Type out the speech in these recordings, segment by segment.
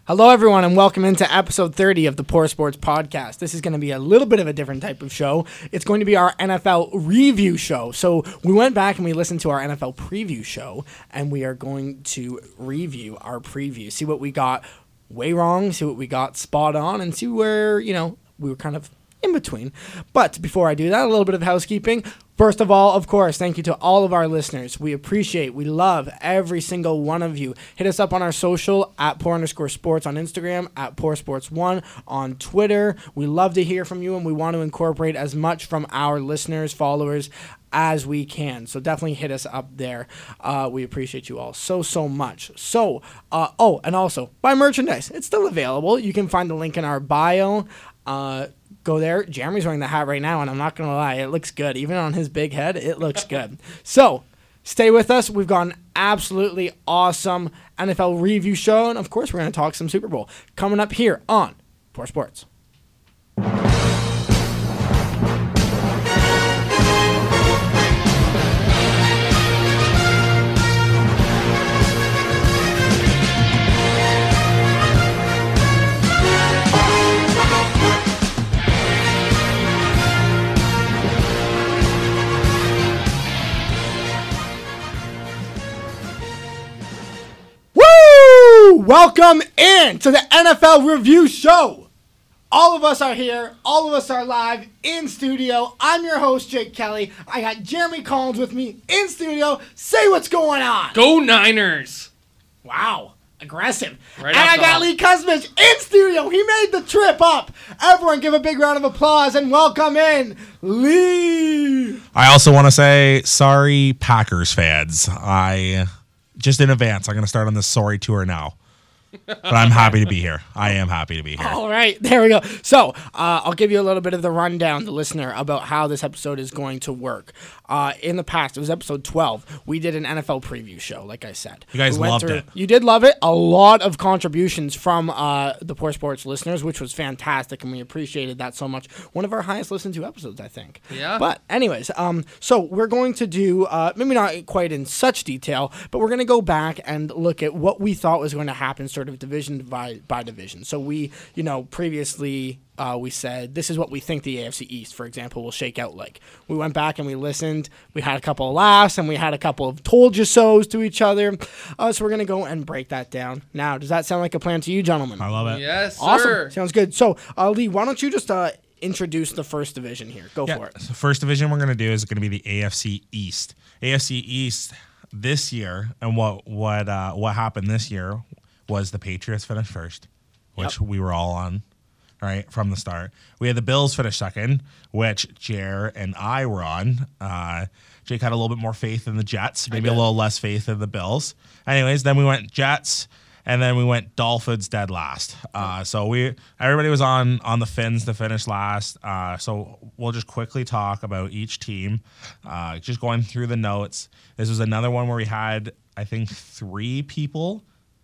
Hello, everyone, and welcome into episode 30 of the Poor Sports Podcast. This is going to be a little bit of a different type of show. It's going to be our NFL review show. So we went back and we listened to our NFL preview show, and we are going to review our preview, see what we got way wrong, see what we got spot on, and see where, we were kind of in between. But before I do that, a little bit of housekeeping. First of all, of course, thank you to all of our listeners. We appreciate, we love every single one of you. Hit us up on our social at @poor_sports on Instagram, at @poorsports1 on Twitter. We love to hear from you, and we want to incorporate as much from our listeners, followers, as we can. So definitely hit us up there. We appreciate you all so much. So, and also, buy merchandise. It's still available. You can find the link in our bio. Go there. Jeremy's wearing the hat right now, and I'm not going to lie, it looks good. Even on his big head, it looks good. So, stay with us. We've got an absolutely awesome NFL review show, and of course, we're going to talk some Super Bowl coming up here on Poor Sports. Welcome in to the NFL Review Show. All of us are here. All of us are live in studio. I'm your host, Jake Kelly. I got Jeremy Collins with me in studio. Say what's going on. Go Niners. Wow. Aggressive. Right, and I got Lee Kuzmich in studio. He made the trip up. Everyone give a big round of applause and welcome in Lee. I also want to say sorry, Packers fans. Just in advance, I'm going to start on this sorry tour now. But I'm happy to be here. I am happy to be here. All right, there we go. So I'll give you a little bit of the rundown, the listener, about how this episode is going to work. In the past, it was episode 12. We did an NFL preview show, like I said. You guys loved it. You did love it. A lot of contributions from the Poor Sports listeners, which was fantastic, and we appreciated that so much. One of our highest listened to episodes, I think. Yeah. But anyways, so we're going to do, maybe not quite in such detail, but we're going to go back and look at what we thought was going to happen sort of division by division. So we, previously we said this is what we think the AFC East, for example, will shake out like. We went back and we listened. We had a couple of laughs and we had a couple of told you so's to each other. So we're going to go and break that down. Now, does that sound like a plan to you, gentlemen? I love it. Yes, sir. Awesome. Sounds good. So, Lee, why don't you just introduce the first division here? Go for it. The first division we're going to do is going to be the AFC East. AFC East this year, and what happened this year was the Patriots finished first, which we were all on, right, from the start. We had the Bills finish second, which Jer and I were on. Jake had a little bit more faith in the Jets, maybe a little less faith in the Bills. Anyways, then we went Jets, and then we went Dolphins dead last. So everybody was on the Fins to finish last. So we'll just quickly talk about each team, just going through the notes. This was another one where we had, I think, three people,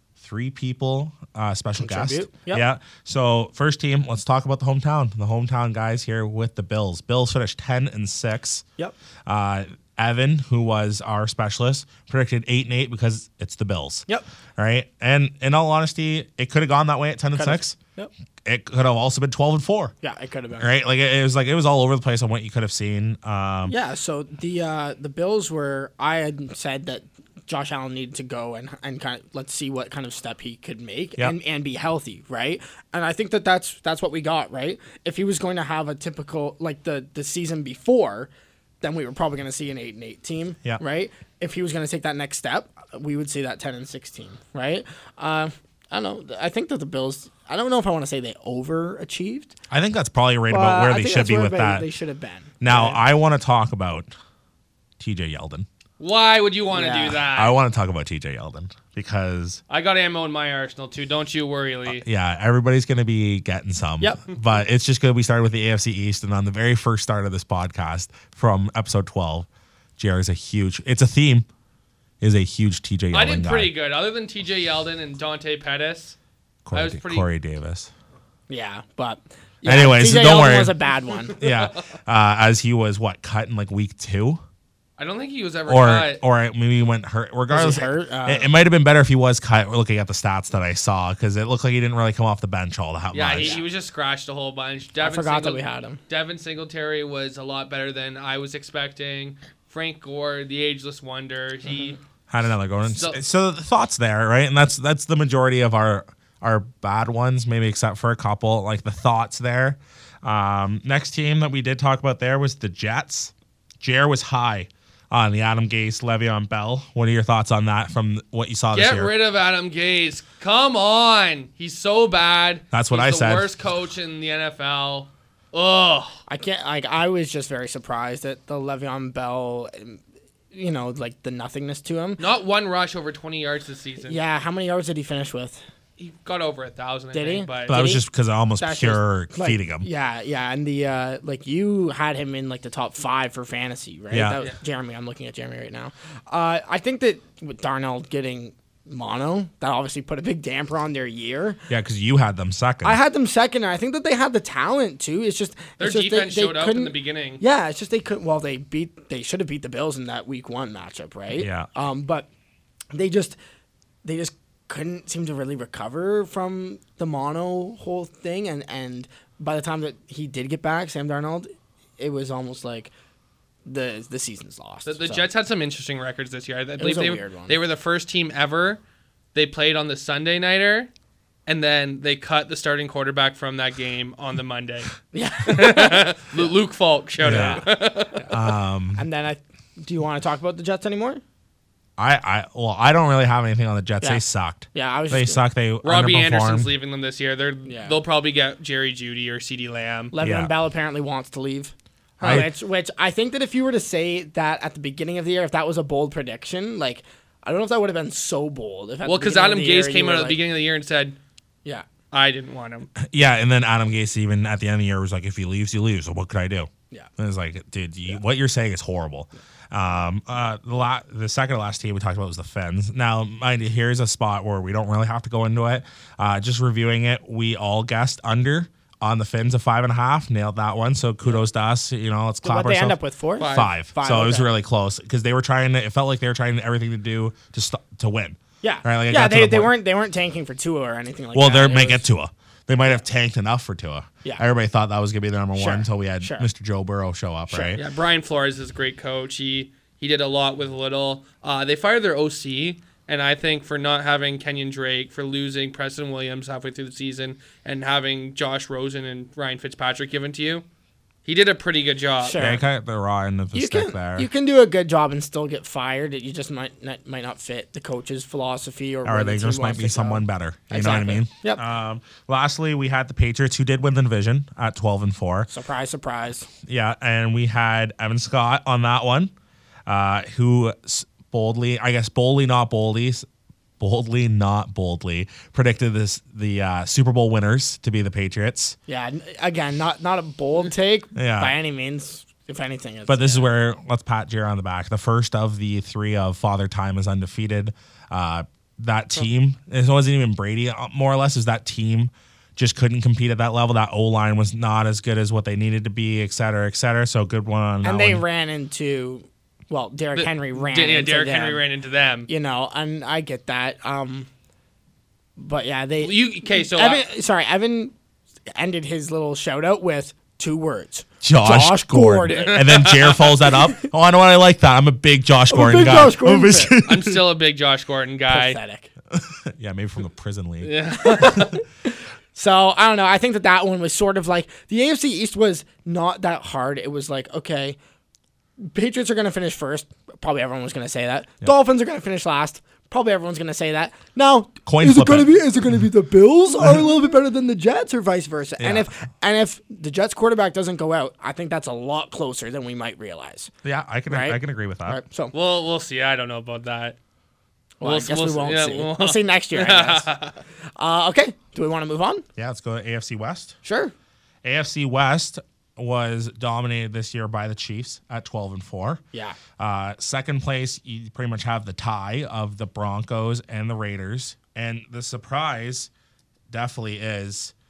special guest. Yep. Yeah. So first team, let's talk about the hometown. The hometown guys here with the Bills. Bills finished 10-6. Yep. Evan, who was our specialist, predicted 8-8 because it's the Bills. Yep. All right. And in all honesty, it could have gone that way at 10-6. Yep. It could have also been 12-4. Yeah, it could have been. Right. It was all over the place on what you could have seen. Yeah. So the Bills were. I had said that Josh Allen needed to go and kind of let's see what kind of step he could make and be healthy, right? And I think that's what we got, right? If he was going to have a typical like the season before, then we were probably going to see an 8-8 team, right? If he was going to take that next step, we would see that 10-6 team, right? I don't know. I think that the Bills. I don't know if I want to say they overachieved. I think that's probably right about where they should be with that. They should have been. Now I want to talk about TJ Yeldon. Why would you want to do that? I want to talk about TJ Yeldon because I got ammo in my arsenal too. Don't you worry, Lee. Everybody's going to be getting some. Yep. But it's just going to be started with the AFC East, and on the very first start of this podcast from episode 12, JR is a huge TJ Yeldon guy. I did pretty good. Other than TJ Yeldon and Dante Pettis, I was pretty. Corey Davis. Yeah, but Yeah, anyways, TJ don't Yeldon worry. was a bad one. Yeah, as he was cut in like week 2. I don't think he was ever or cut. maybe he went hurt. Regardless, hurt? it might have been better if he was cut. Looking at the stats that I saw, because it looked like he didn't really come off the bench all that Yeah, much. he was just scratched a whole bunch. I forgot that we had him. Devin Singletary was a lot better than I was expecting. Frank Gore, the ageless wonder, he Had another going. So- So the thoughts there, right? And that's the majority of our bad ones, maybe except for a couple. Like the thoughts there. Next team that we did talk about there was the Jets. Jer was high on the Adam Gase, Le'Veon Bell. What are your thoughts on that from what you saw this get year? rid of Adam Gase. Come on, he's so bad. That's what I He's said. the worst coach in the NFL. Ugh. I can't. Like, I was just very surprised at the Le'Veon Bell. You know, like the nothingness to him. Not one rush over 20 yards this season. Yeah. How many yards did he finish with? He got over 1,000, I Did think. he? But But that was he? just because of almost That's pure just, like, feeding him. Yeah, yeah, and the like you had him in like the top 5 for fantasy, right? Yeah. That was Jeremy, I'm looking at Jeremy right now. I think that with Darnold getting mono, that obviously put a big damper on their year. Yeah, because you had them second. I had them second, and I think that they had the talent too. It's just their it's just defense they showed up in couldn't- the beginning. Yeah, it's just they couldn't. Well, they should have beat the Bills in that Week 1 matchup, right? Yeah. But they just couldn't seem to really recover from the mono whole thing, and by the time that he did get back, Sam Darnold, it was almost like the season's lost. The So, Jets had some interesting records this year. I believe was a they weird one. they were the first team ever. They played on the Sunday nighter, and then they cut the starting quarterback from that game on the Monday. yeah. Luke Falk, shout out. And then do you want to talk about the Jets anymore? I don't really have anything on the Jets. Yeah. They sucked. Yeah, I was. They just suck. They Robbie underperformed. Anderson's leaving them this year. Yeah. They'll probably get Jerry Jeudy or CeeDee Lamb. Le'Veon Yeah. Bell apparently wants to leave. I- Which I think that if you were to say that at the beginning of the year, if that was a bold prediction, like I don't know if that would have been so bold. If at Well, the because beginning Adam of the year Gase you came were out at the like- beginning of the year and said, Yeah. I didn't want him. Yeah, and then Adam Gase even at the end of the year was like, if he leaves, he leaves. So what could I do? Yeah. And it's like, dude, what you're saying is horrible. The second to last team we talked about was the Fins. Now, mind you, here's a spot where we don't really have to go into it. Just reviewing it, we all guessed under on the Fins of 5.5. Nailed that one. So kudos to us. You know, let's clap What they ourselves. end up with 4? Five. Five. So it was okay. really close because they were trying to. It felt like they were trying everything to do to win. Yeah. Right, like it yeah. got to the They point- weren't tanking for Tua or anything like Well, that. they might get Tua. They might have tanked enough for Tua. Yeah. Everybody thought that was going to be the number Sure. one until we had Sure. Mr. Joe Burrow show up, right? Yeah, Brian Flores is a great coach. He did a lot with little. They fired their OC, and I think for not having Kenyon Drake, for losing Preston Williams halfway through the season, and having Josh Rosen and Ryan Fitzpatrick given to you, he did a pretty good job. Sure. Yeah, he cut the raw end of the stick there. You can do a good job and still get fired. You just might not fit the coach's philosophy or where or the they team just might wants be to go. someone better. You Exactly. know what I mean? Yep. Lastly, we had the Patriots who did win the division at 12-4. Surprise, surprise. Yeah, and we had Evan Scott on that one, who boldly, not boldly, predicted the Super Bowl winners to be the Patriots. Yeah. Again, not a bold take Yeah. by any means. If anything, it's, But this is where let's pat Jer on the back. The first of the 3 of Father Time is undefeated. That team, it wasn't even Brady, more or less, is that team just couldn't compete at that level. That O-line was not as good as what they needed to be, et cetera, et cetera. So good one on that and they one. ran into. Well, Derrick Henry ran. Yeah, into Derrick them, Henry ran into them. You know, and I get that. But yeah, they. So Evan ended his little shout out with 2 words. Josh Gordon. And then Jer follows that up. Oh, I know what I like that. I'm a big Josh Gordon big guy. Josh Gordon fan. I'm still a big Josh Gordon guy. Pathetic. Yeah, maybe from the prison league. Yeah. So I don't know. I think that one was sort of like the AFC East was not that hard. It was like, okay, Patriots are going to finish first. Probably everyone was going to say that. Dolphins are going to finish last. Probably everyone's going to say that. Now, Coin is it flip going to it. be? Is it going to be the Bills are a little bit better than the Jets, or vice versa? Yeah. And if the Jets quarterback doesn't go out, I think that's a lot closer than we might realize. Yeah, I can Right? agree with that. All right, so We'll see. I don't know about that. well, I guess we won't yeah, see. We'll see next year. I guess. Okay. Do we want to move on? Yeah, let's go to AFC West. Sure. AFC West was dominated this year by the Chiefs at 12-4. Yeah. Second place, you pretty much have the tie of the Broncos and the Raiders. And the surprise definitely is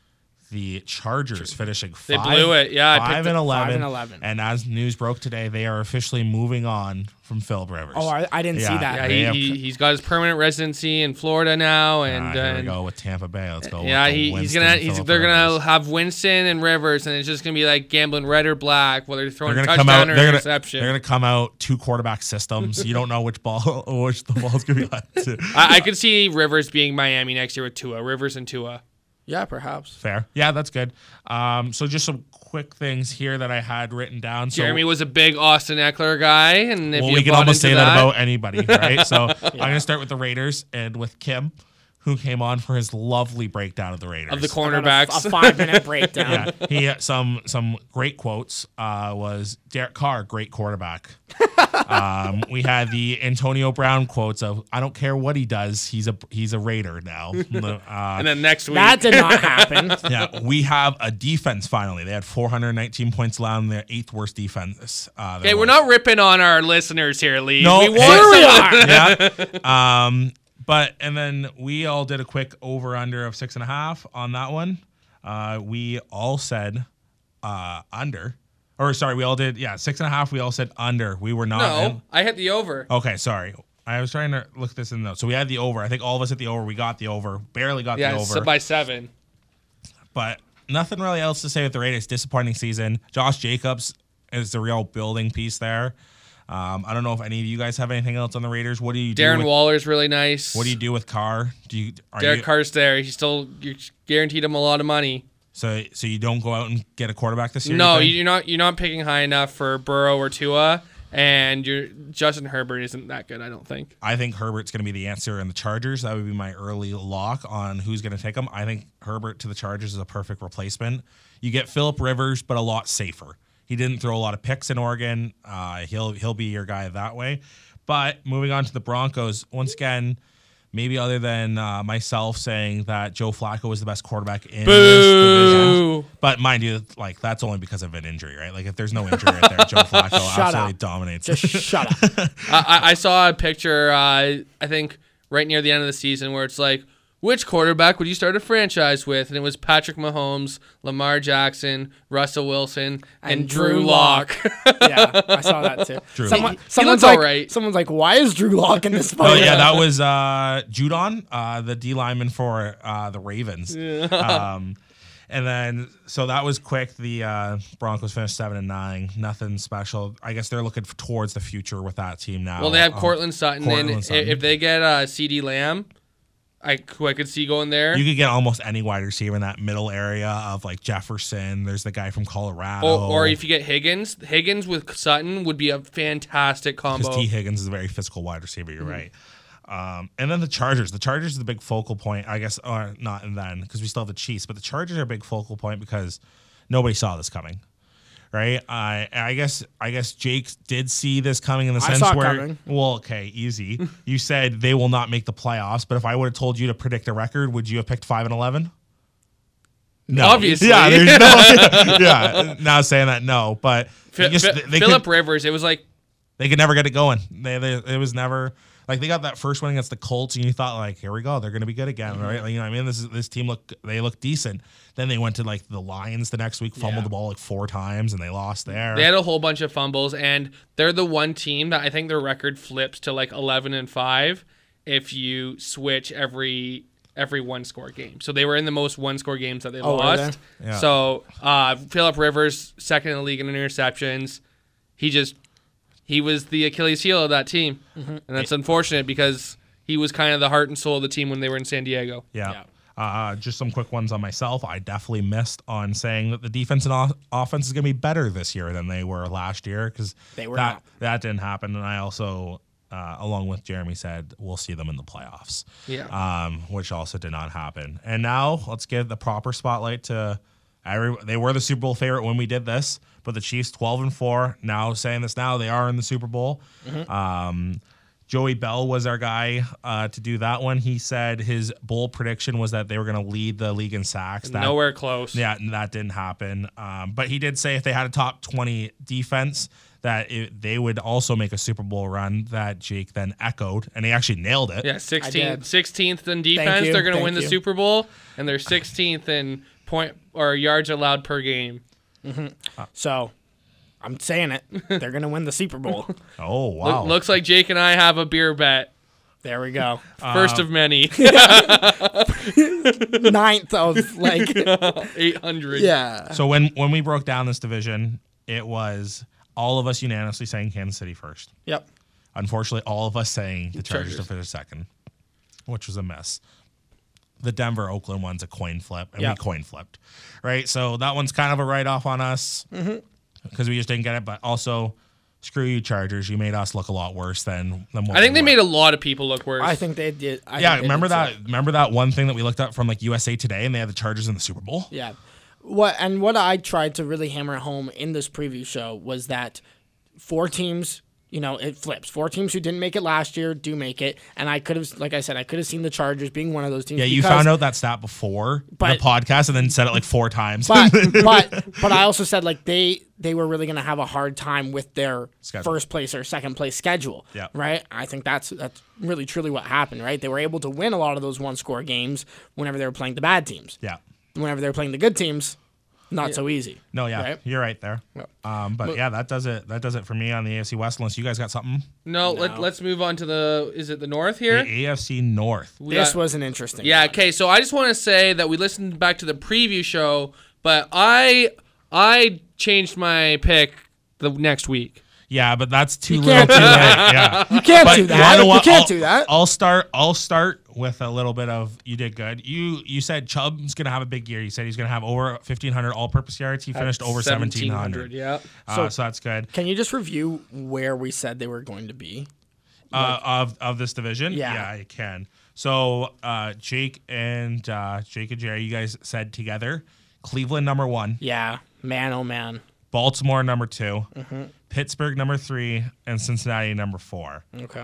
the Chargers finishing They blew it. Yeah, I picked 5-11. 5-11. And as news broke today, they are officially moving on from Philip Rivers. Oh, I didn't see that. Yeah, he's got his permanent residency in Florida now, and here we go with Tampa Bay. Let's go. Yeah, with they're gonna have Winston and Rivers, and it's just gonna be like gambling red or black, whether they're throwing They're gonna touchdown come out. or interception. They're gonna come out 2 quarterback systems. You don't know which the ball's gonna be led to. I could see Rivers being Miami next year with Tua. Rivers and Tua. Yeah, perhaps. Fair. Yeah, that's good. So just some quick things here that I had written down. So, Jeremy was a big Austin Eckler guy, and if we you can bought almost into say that about anybody, right? So I'm going to start with the Raiders and with Kim, who came on for his lovely breakdown of the Raiders. of the cornerbacks. A 5-minute breakdown. Yeah, he had some great quotes. Was Derek Carr, great quarterback. We had the Antonio Brown quotes of I don't care what he does, he's a Raider now. And then next week, That did not happen. Yeah, we have a defense finally. They had 419 points allowed in their 8th worst defense. okay, we're not ripping on our listeners here, Lee. No, we want here we are. Yeah. And then we all did a quick over/under of 6.5 on that one. We all said under. Or sorry, we all did 6.5. We all said under. We were not. No, I hit the over. Okay, sorry. I was trying to look this in though. So we had the over. I think all of us hit the over. We got the over. Barely got the over. Yeah, by 7. But nothing really else to say with the Raiders. Disappointing season. Josh Jacobs is the real building piece there. I don't know if any of you guys have anything else on the Raiders. What do you do? Darren Waller's really nice. What do you do with Carr? Derek Carr's there. You're guaranteed him a lot of money. So you don't go out and get a quarterback this year? No, you're not picking high enough for Burrow or Tua, and Justin Herbert isn't that good, I don't think. I think Herbert's going to be the answer in the Chargers. That would be my early lock on who's going to take him. I think Herbert to the Chargers is a perfect replacement. You get Phillip Rivers, but a lot safer. He didn't throw a lot of picks in Oregon. He'll be your guy that way. But moving on to the Broncos, once again, maybe other than myself saying that Joe Flacco was the best quarterback in this division. But mind you, like that's only because of an injury, right? Like if there's no injury right there, Joe Flacco absolutely dominates. Just shut up. I saw a picture, I think, right near the end of the season where it's like, which quarterback would you start a franchise with? And it was Patrick Mahomes, Lamar Jackson, Russell Wilson, and Drew Lock. Yeah, I saw that too. Someone's all right. Someone's like, why is Drew Lock in this photo? Oh yeah, that was Judon, the D lineman for the Ravens. And then, so that was quick. The Broncos finished 7-9. Nothing special. I guess they're looking towards the future with that team now. Well, they have Cortland Sutton, and if they get CeeDee Lamb, who I could see going there. You could get almost any wide receiver in that middle area of like Jefferson. There's the guy from Colorado. Or if you get Higgins with Sutton would be a fantastic combo. Because T. Higgins is a very physical wide receiver. You're right. And then the Chargers. The Chargers is the big focal point, I guess, or not and then because we still have the Chiefs, but the Chargers are a big focal point because nobody saw this coming. Right, I guess Jake did see this coming in the sense where, well, okay, easy. You said they will not make the playoffs, but if I would have told you to predict a record, would you have picked 5-11? No, obviously. Yeah, there's no. Yeah, now saying that, no, but Phillip Rivers, it was like they could never get it going. It was never. Like they got that first win against the Colts, and you thought, like, here we go, they're going to be good again, right? Like, you know what I mean? This team look decent. Then they went to like the Lions the next week, fumbled the ball like 4 times, and they lost there. They had a whole bunch of fumbles, and they're the one team that I think their record flips to like 11-5 if you switch every 1-score game. So they were in the most 1-score games that they lost. Yeah. So Phillip Rivers, second in the league in interceptions. He was the Achilles heel of that team. Mm-hmm. And that's unfortunate because he was kind of the heart and soul of the team when they were in San Diego. Yeah. Just some quick ones on myself. I definitely missed on saying that the defense and offense is going to be better this year than they were last year because that didn't happen. And I also, along with Jeremy, said we'll see them in the playoffs. Yeah. Which also did not happen. And now let's give the proper spotlight to they were the Super Bowl favorite when we did this, but the Chiefs 12-4. Now saying this now, they are in the Super Bowl. Mm-hmm. Joey Bell was our guy to do that one. He said his bold prediction was that they were going to lead the league in sacks. Nowhere close. Yeah, that didn't happen. But he did say if they had a top 20 defense, that they would also make a Super Bowl run. That Jake then echoed, and he actually nailed it. Yeah, 16th in defense. They're going to win the Super Bowl, and they're 16th in point or yards allowed per game. So I'm saying it. They're going to win the Super Bowl. Oh, wow. Looks like Jake and I have a beer bet. There we go. First of many. Ninth of like 800. yeah. So when we broke down this division, it was all of us unanimously saying Kansas City first. Yep. Unfortunately, all of us saying the Chargers to Chargers. finish second, which was a mess. The Denver-Oakland one's a coin flip, and Yep. we coin flipped, right? So that one's kind of a write-off on us because we just didn't get it. But also, screw you, Chargers. You made us look a lot worse than what I think they we made were. a lot of people look worse. I think they did. Remember that one thing that we looked up from like USA Today, and they had the Chargers in the Super Bowl. Yeah. What I tried to really hammer home in this preview show was that 4 teams, it flips. 4 teams who didn't make it last year do make it, and I could have, like I said, I could have seen the Chargers being one of those teams. Yeah, you because- found out that stat before But- the podcast, and then said it like 4 times. but I also said like they were really going to have a hard time with their Schedule. first place or second place schedule. Yeah. Right. I think that's really truly what happened. Right. They were able to win a lot of those 1-score games whenever they were playing the bad teams. Yeah. Whenever they were playing the good teams, not so easy. No, yeah, Right? you're right there. Yep. But yeah, that does it. That does it for me on the AFC West. Unless you guys got something. No, let's move on to is it the North here? The AFC North. This was an interesting. Yeah, one. okay, so I just want to say that we listened back to the preview show, but I changed my pick the next week. Yeah, but that's too You little, can't too do late. that. Yeah, You can't But do that. know You what? can't do that. I'll start with a little bit of you did good. You said Chubb's gonna have a big year. You said he's gonna have over 1,500 all-purpose yards. He finished over 1,700. Yeah. So that's good. Can you just review where we said they were going to be? Of this division, Yeah. I can. So Jake and Jerry, you guys said together, Cleveland number 1, Yeah. Man, oh man. Baltimore number 2, Mm-hmm. Pittsburgh number 3, and Cincinnati number 4. Okay.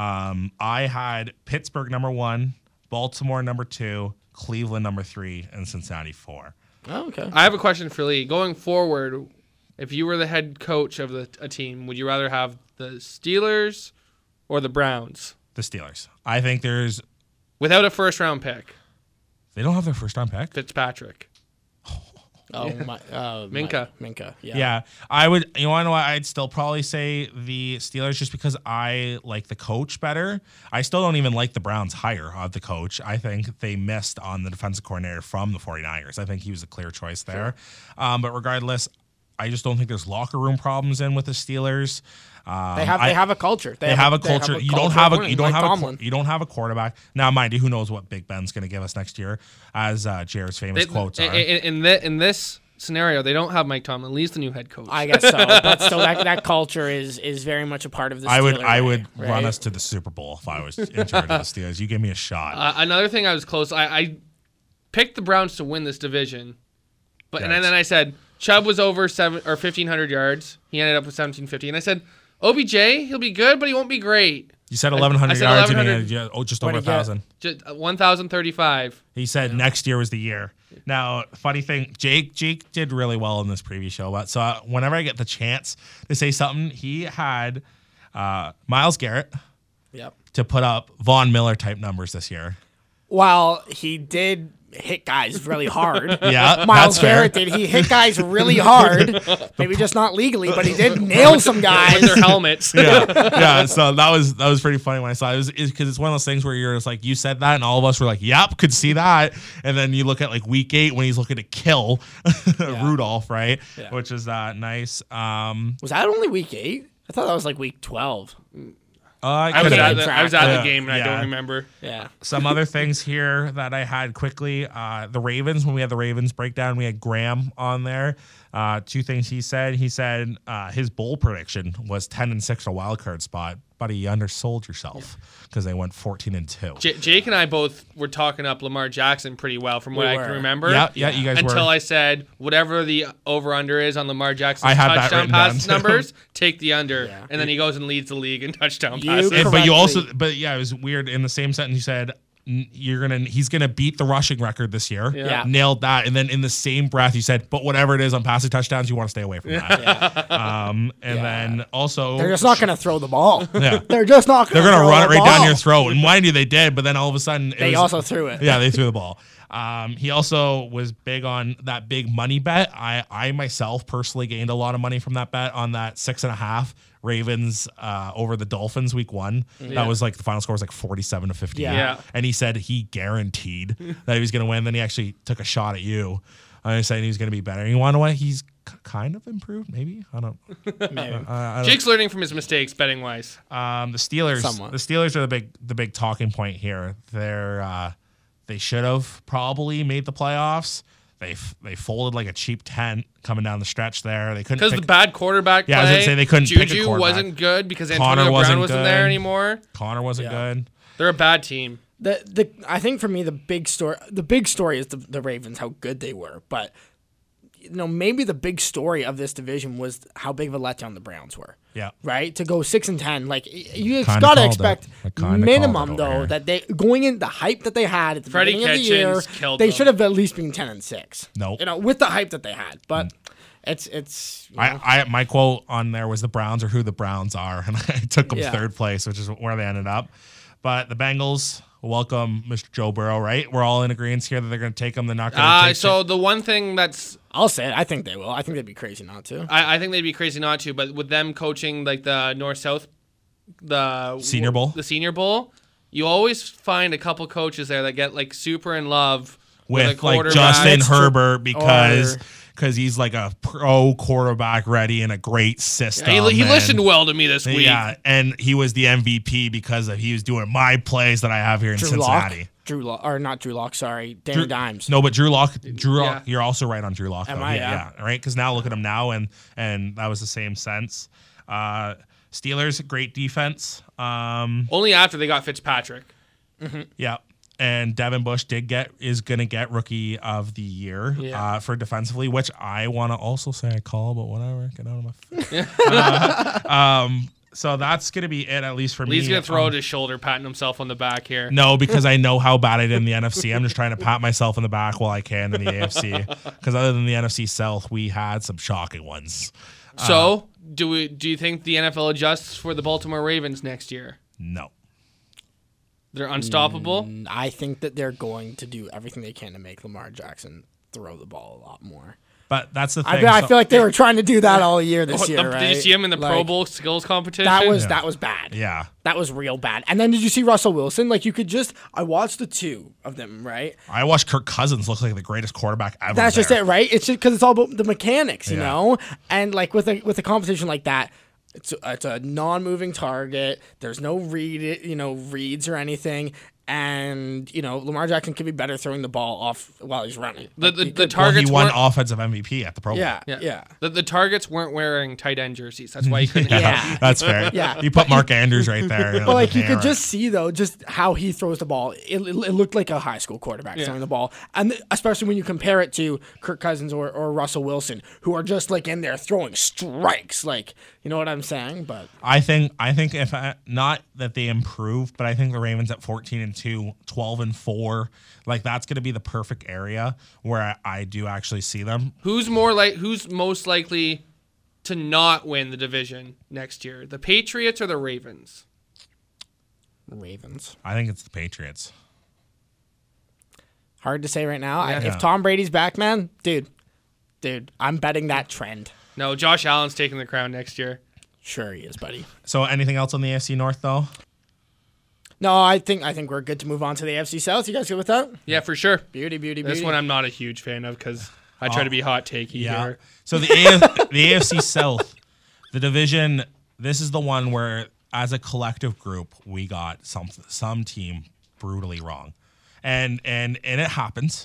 I had Pittsburgh number 1, Baltimore number 2, Cleveland number 3, and Cincinnati 4. Oh, okay. I have a question for Lee. Going forward, if you were the head coach of a team, would you rather have the Steelers or the Browns The Steelers. I think without a first-round pick? they don't have their first round pick. Fitzpatrick. Oh my. Minka. Minka. Yeah. Yeah, I would. You want to know what? I'd still probably say the Steelers just because I like the coach better. I still don't even like the Browns hire of the coach. I think they missed on the defensive coordinator from the 49ers. I think he was a clear choice there. But regardless, I just don't think there's locker room problems in with the Steelers. They have a culture. They have a culture. You don't have a Tomlin. you don't have a quarterback. Now, mind you, who knows what Big Ben's going to give us next year? As Jared's famous quotes are. In this scenario, they don't have Mike Tomlin. Lee's the new head coach. I guess so, but still, that culture is very much a part of the. I would Steeler way, run right? us to the Super Bowl if I was in charge of the Steelers. You give me a shot. Another thing I was close. I picked the Browns to win this division, but and Yes. then I said Chubb was over 1,500 yards. He ended up with 1,750, and I said OBJ, he'll be good, but he won't be great. You said 1,100 I said yards 1,100. and he had just over What'd he get? 1,000. Just 1,035. He said next year was the year. Now, funny thing, Jake did really well in this preview show. But so whenever I get the chance to say something, he had Myles Garrett Yep. to put up Von Miller type numbers this year. While he did hit guys really hard. Yeah, Myles that's fair. Garrett did. He hit guys really hard. Maybe just not legally, but he did nail some With guys. their helmets. Yeah. So that was pretty funny when I saw it. Because it's one of those things where you're just like, you said that, and all of us were like, yep, could see that. And then you look at like week 8 when he's looking to kill Rudolph, right? Yeah. Which is nice. Was that only week 8? I thought that was like week 12. I was at Yeah. the game and I Yeah. don't remember. Yeah. Some other things here that I had quickly. The Ravens, when we had the Ravens breakdown, we had Graham on there. 2 things he said. He said his bowl prediction was 10-6 a wild card spot, but you undersold yourself because they went 14-2. Jake and I both were talking up Lamar Jackson pretty well from what We I were. can remember. Yeah, you guys Until were. I said whatever the over-under is on Lamar Jackson's I had that touchdown written pass down, too. numbers, take the under. Yeah. And then he goes and leads the league in touchdown You passes. correct. But you also, correctly. but yeah, it was weird. In the same sentence, you said, he's gonna beat the rushing record this year. Yeah. Nailed that. And then in the same breath you said, but whatever it is on passing touchdowns, you want to stay away from that. And then also They're just not going to throw the ball. Yeah. They're just not going to they're gonna run it right down your throat. throat. And mind you, they did, but then all of a sudden They also threw it. Yeah, they threw the ball. He also was big on that big money bet. I myself personally gained a lot of money from that bet on that 6.5 Ravens over the Dolphins week 1. That was like the final score was like 47-58. Yeah. And he said he guaranteed that he was going to win. Then he actually took a shot at you. I was saying he was going to be better. And you want to know what? He's kind of improved, maybe. I don't. Maybe. Jake's learning from his mistakes betting wise. The Steelers. Somewhat. The Steelers are the big talking point here. They should have probably made the playoffs. They folded like a cheap tent coming down the stretch there. They couldn't Because pick, the bad quarterback play. Yeah, I was gonna say they couldn't pick a Juju quarterback. wasn't good because Connor Antonio wasn't Brown wasn't good. there anymore. Connor wasn't good. They're a bad team. I think for me the big story is the Ravens, how good they were, but maybe the big story of this division was how big of a letdown the Browns were. Yeah. Right? To go 6-10, like you Kinda got to called expect it. I kinda minimum called it over though here. that they going in the hype that they had at the Freddie beginning of the year, Kitchens killed they them. should have at least been 10-6. Nope. With the hype that they had, but it's. My quote on there was the Browns are who the Browns are, and I took them Yeah. third place, which is where they ended up. But the Bengals welcome Mr. Joe Burrow, right? We're all in agreement here that they're going to take him. They're not going to take So the one thing that's I'll say it. I think they will. I think they'd be crazy not to. I think they'd be crazy not to, but with them coaching like the North-South, the Senior Bowl? the Senior Bowl, you always find a couple coaches there that get like super in love with a with like quarterback. Justin That's true. Herbert because Or- he's like a pro quarterback ready and a great system. He and- listened well to me this week. Yeah, and he was the MVP because he was doing my plays that I have here in Drew Lock. Cincinnati. Not Drew Lock. Sorry, Danny Dimes. No, but Drew Lock. Yeah. You're also right on Drew Lock. Am though. I? Yeah, right. Because now look at him now, and that was the same sense. Steelers, great defense. Only after they got Fitzpatrick. Yeah. And Devin Bush is going to get Rookie of the Year for defensively, which I want to also say I call, but whatever. Get out of my face. So that's going to be it, at least for me. Lee's going to throw out his shoulder, patting himself on the back here. No, because I know how bad I did in the NFC. I'm just trying to pat myself in the back while I can in the AFC. Because other than the NFC South, we had some shocking ones. So, do you think the NFL adjusts for the Baltimore Ravens next year? No. They're unstoppable? I think that they're going to do everything they can to make Lamar Jackson throw the ball a lot more. But that's the thing. I feel like they were trying to do that all year this year, right? Did you see him in the Pro Like, Bowl skills competition? That was bad. Yeah. That was real bad. And then did you see Russell Wilson? Like I watched the two of them, right? I watched Kirk Cousins look like the greatest quarterback ever. That's just it, right? It's just because it's all about the mechanics, you Yeah. know? And like with a competition like that, it's a non-moving target. There's no reads or anything. And, Lamar Jackson could be better throwing the ball off while he's running. The Well, targets he won weren't- offensive MVP at the Pro Bowl. Yeah. The targets weren't wearing tight end jerseys. That's why he couldn't. Yeah. That's fair. Yeah. You put Mark Andrews right there. But like you could just see though, just how he throws the ball. It looked like a high school quarterback throwing the ball, and especially when you compare it to Kirk Cousins or Russell Wilson, who are just like in there throwing strikes. Like, you know what I'm saying? But I think if not that they improved, but I think the Ravens at 14-2, 12-4, like that's going to be the perfect area where I do actually see them. Who's most likely to not win the division next year? The Patriots or the Ravens? Ravens. I think it's the Patriots. Hard to say right now. Yeah. If Tom Brady's back, man, dude, I'm betting that trend. No, Josh Allen's taking the crown next year. Sure he is, buddy. So anything else on the AFC North though? No, I think we're good to move on to the AFC South. You guys good with that? Yeah, for sure. Beauty. This one I'm not a huge fan of because I try to be hot takey here. So the the AFC South, the division. This is the one where, as a collective group, we got some team brutally wrong, and it happens.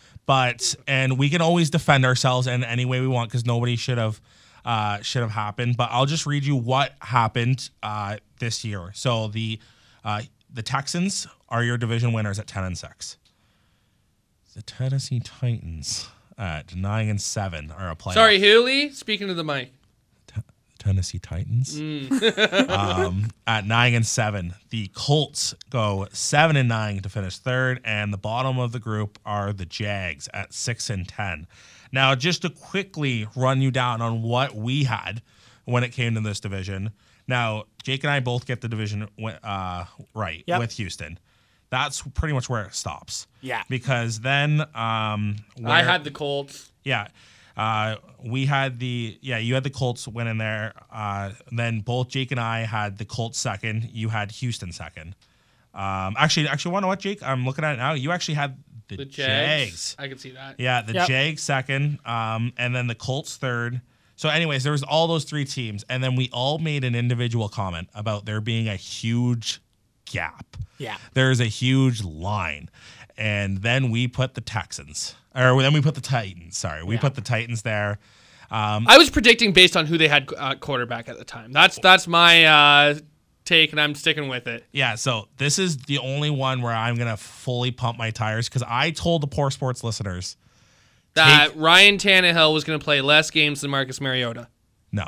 And we can always defend ourselves in any way we want because nobody should have happened. But I'll just read you what happened this year. So the Texans are your division winners at 10-6. The Tennessee Titans at 9-7 are a playoff. Sorry, Hooley. Speaking to the mic. The Tennessee Titans. At 9-7, the Colts go 7-9 to finish third, and the bottom of the group are the Jags at 6-10. Now, just to quickly run you down on what we had when it came to this division. Now, Jake and I both get the division right with Houston. That's pretty much where it stops. Yeah. Because then I had the Colts. Yeah. You had the Colts winning there. Then both Jake and I had the Colts second. You had Houston second. Actually, you know what, Jake? I'm looking at it now. You actually had the Jags. I can see that. Yeah, the Jags second, and then the Colts third. So anyways, there was all those three teams, and then we all made an individual comment about there being a huge gap. Yeah. There's a huge line. And then we put the Titans. Sorry. We put the Titans there. I was predicting based on who they had quarterback at the time. That's my take, and I'm sticking with it. Yeah, so this is the only one where I'm going to fully pump my tires because I told the Poor Sports listeners that Ryan Tannehill was going to play less games than Marcus Mariota. No.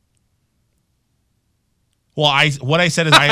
Well, what I said is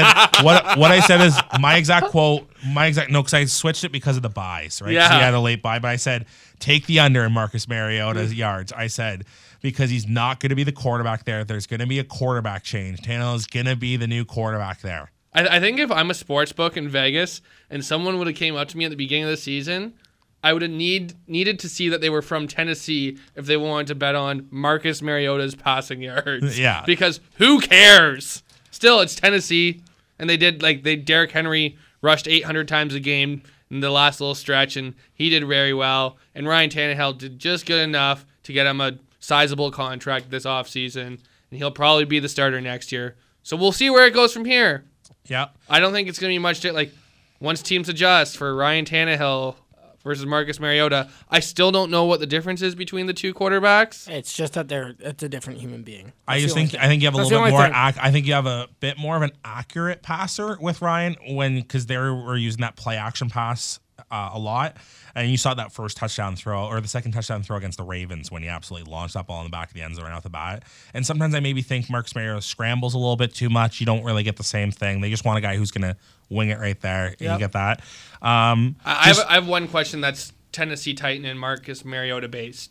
my exact quote, because I switched it because of the buys, right? Yeah. He had a late buy, but I said, take the under in Marcus Mariota's yards. I said, because he's not going to be the quarterback there. There's going to be a quarterback change. Tannehill is going to be the new quarterback there. I think if I'm a sports book in Vegas and someone would have came up to me at the beginning of the season, I would have needed to see that they were from Tennessee if they wanted to bet on Marcus Mariota's passing yards. Yeah. Because who cares? Still, it's Tennessee, and Derrick Henry rushed 800 times a game in the last little stretch, and he did very well. And Ryan Tannehill did just good enough to get him a sizable contract this offseason, and he'll probably be the starter next year. So we'll see where it goes from here. Yeah. I don't think it's going to be much once teams adjust for Ryan Tannehill versus Marcus Mariota. I still don't know what the difference is between the two quarterbacks. It's just that it's a different human being. I think you have a little bit more. I think you have a bit more of an accurate passer with Ryan because they were using that play action pass a lot, and you saw that first touchdown throw or the second touchdown throw against the Ravens when he absolutely launched that ball in the back of the end zone right off the bat. And sometimes I maybe think Marcus Mariota scrambles a little bit too much. You don't really get the same thing. They just want a guy who's going to wing it right there, and you get that. I have one question that's Tennessee Titan and Marcus Mariota based.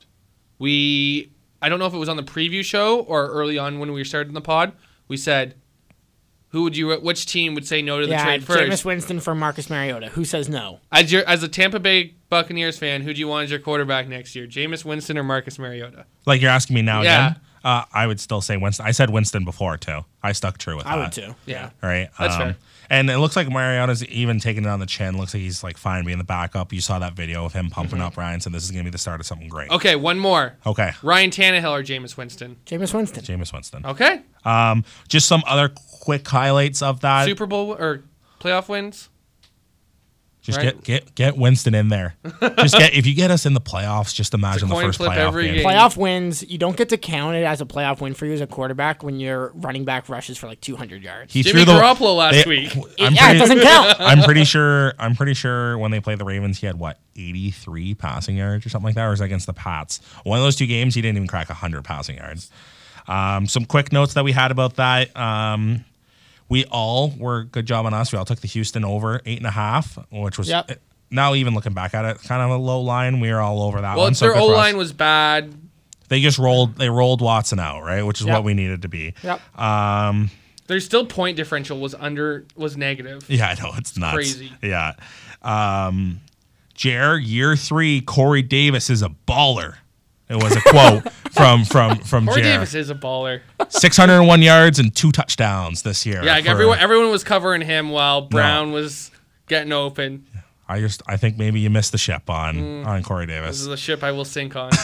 I don't know if it was on the preview show or early on when we started the pod. We said, which team would say no to the trade first? Jameis Winston for Marcus Mariota. Who says no? As a Tampa Bay Buccaneers fan, who do you want as your quarterback next year? Jameis Winston or Marcus Mariota? Like you're asking me now again? I would still say Winston. I said Winston before, too. I stuck true with that. I would, too. Yeah. Right? That's fair. And it looks like Mariota's even taking it on the chin. Looks like he's fine being the backup. You saw that video of him pumping up Ryan, so this is going to be the start of something great. Okay, one more. Okay. Ryan Tannehill or Jameis Winston? Jameis Winston. Jameis Winston. Okay. Just some other quick highlights of that. Super Bowl or playoff wins? Just get Winston in there. If you get us in the playoffs, just imagine the first playoff game. Playoff wins, you don't get to count it as a playoff win for you as a quarterback when your running back rushes for 200 yards. Jimmy Garoppolo last week. It doesn't count. I'm pretty sure when they played the Ravens, he had 83 passing yards or something like that, or was it against the Pats? One of those two games, he didn't even crack 100 passing yards. Some quick notes that we had about that. We all were good job on us. We all took the Houston over 8.5, which was now even looking back at it, kind of a low line. We were all over that one. Well, their O-line was bad. They just rolled Watson out, right? Which is what we needed to be. Yep. Their still point differential was negative. Yeah, I know. It's nuts. Crazy. Yeah. Year 3, Corey Davis is a baller. It was a quote from Corey Jer. Davis is a baller. 601 yards and 2 touchdowns this year. Yeah, everyone was covering him while Brown was getting open. I think maybe you missed the ship on Corey Davis. This is a ship I will sink on.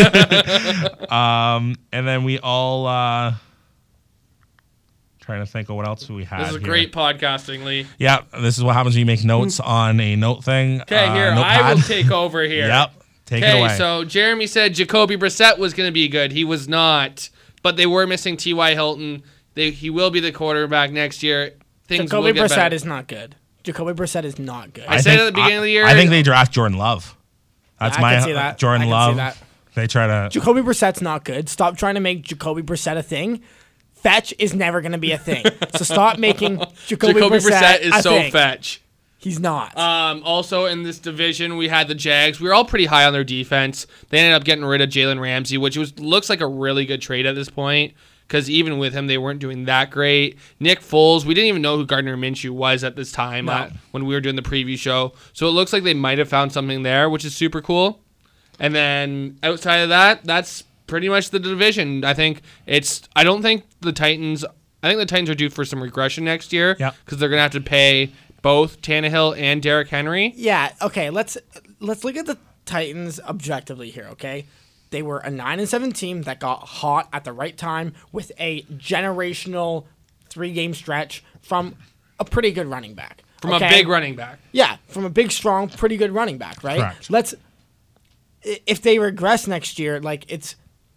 And then we all trying to think of what else we had. This is great podcasting, Lee. Yeah, this is what happens when you make notes on a note thing. Okay, here notepad. I will take over here. Yep. Take it away. Okay, so Jeremy said Jacoby Brissett was going to be good. He was not, but they were missing T.Y. Hilton. He will be the quarterback next year. Jacoby Brissett is not good. Jacoby Brissett is not good. I said at the beginning of the year. I think they draft Jordan Love. That's I can see that. Jordan Love. They try to. Jacoby Brissett's not good. Stop trying to make Jacoby Brissett a thing. Fetch is never going to be a thing. So stop making Jacoby Brissett is a so thing. fetch. He's not. Also in this division, we had the Jags. We were all pretty high on their defense. They ended up getting rid of Jalen Ramsey, which looks like a really good trade at this point. Because even with him, they weren't doing that great. Nick Foles, we didn't even know who Gardner Minshew was at this time when we were doing the preview show. So it looks like they might have found something there, which is super cool. And then outside of that, that's pretty much the division. I think the Titans are due for some regression next year. Because they're going to have to pay both Tannehill and Derrick Henry. Yeah, okay, let's look at the Titans objectively here, okay? They were a 9-7 team that got hot at the right time with a generational 3-game stretch from a pretty good running back. From a big running back. Yeah, from a big, strong, pretty good running back, right? Correct. If they regress next year, like if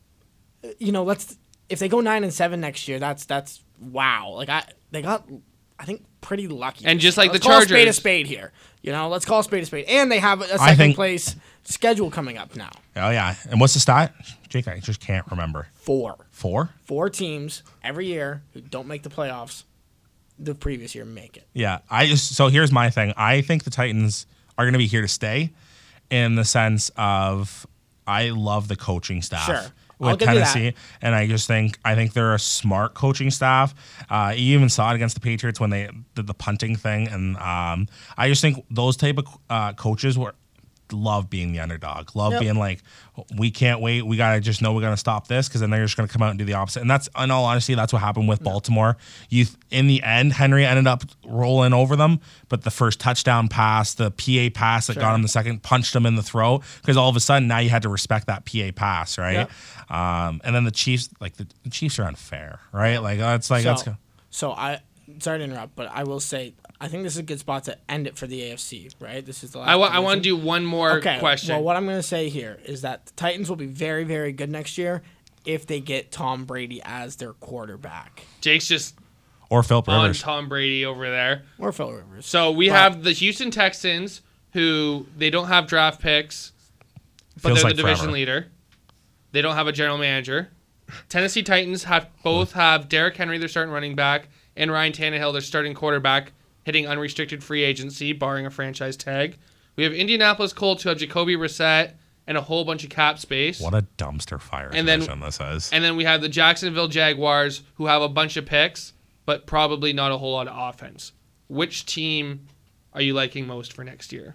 they go 9-7 next year, that's wow. Like they got, I think, pretty lucky. And just like let's the Chargers. call a spade here. Let's call a spade a spade. And they have a second place schedule coming up now. Oh, yeah. And what's the stat? Jake, I just can't remember. 4. 4? 4 teams every year who don't make the playoffs the previous year make it. Yeah. So here's my thing. I think the Titans are going to be here to stay in the sense of I love the coaching staff. Sure. With Tennessee, and I think they're a smart coaching staff. You even saw it against the Patriots when they did the punting thing, and I just think those type of coaches love being the underdog, being like, we can't wait, we gotta just know we're gonna stop this, because then they're just gonna come out and do the opposite. And that's, in all honesty, that's what happened with Baltimore. In the end, Henry ended up rolling over them, but the first touchdown pass, the PA pass that got him the second, punched him in the throat, because all of a sudden now you had to respect that PA pass, right? And then the Chiefs, the Chiefs are unfair, right? Let's go. So sorry to interrupt, but I will say, I think this is a good spot to end it for the AFC, right? This is the last. I want to do one more question. Well, what I'm going to say here is that the Titans will be very, very good next year if they get Tom Brady as their quarterback. Jake's just or Philip Rivers. On Tom Brady over there. Or Philip Rivers. So we have the Houston Texans, who they don't have draft picks, but they're the division leader. They don't have a general manager. Tennessee Titans both have Derrick Henry, their starting running back, and Ryan Tannehill, their starting quarterback, hitting unrestricted free agency, barring a franchise tag. We have Indianapolis Colts, who have Jacoby Brissett and a whole bunch of cap space. What a dumpster fire division this is. And then we have the Jacksonville Jaguars, who have a bunch of picks, but probably not a whole lot of offense. Which team are you liking most for next year?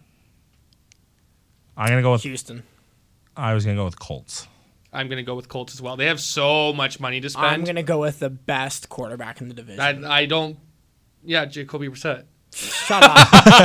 I'm going to go with Houston. I was going to go with Colts. I'm going to go with Colts as well. They have so much money to spend. I'm going to go with the best quarterback in the division. Yeah, Jacoby Brissett. Shut up.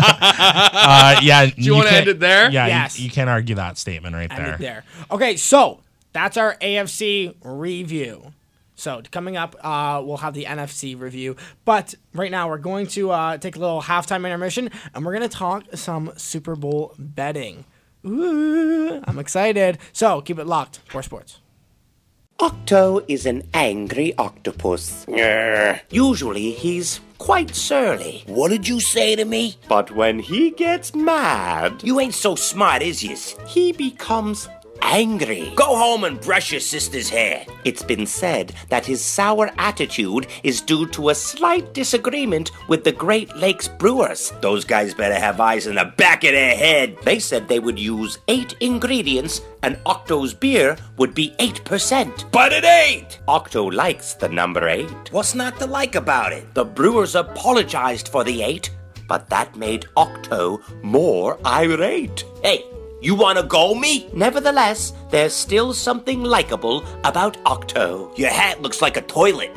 Yeah. Do you want to end it there? Yeah, yes. You can't argue that statement right there. End it there. Okay, so that's our AFC review. So coming up, we'll have the NFC review. But right now, we're going to take a little halftime intermission, and we're going to talk some Super Bowl betting. Ooh, I'm excited. So keep it locked for sports. Octo is an angry octopus. Usually he's quite surly. What did you say to me? But when he gets mad, You ain't so smart, is yous? he becomes angry. Go home and brush your sister's hair. It's been said that his sour attitude is due to a slight disagreement with the Great Lakes Brewers. Those guys better have eyes in the back of their head. They said they would use 8 ingredients and Octo's beer would be 8%. But it ain't! Octo likes the number 8. What's not to like about it? The Brewers apologized for the 8, but that made Octo more irate. Hey, you wanna go me? Nevertheless, there's still something likable about Octo. Your hat looks like a toilet.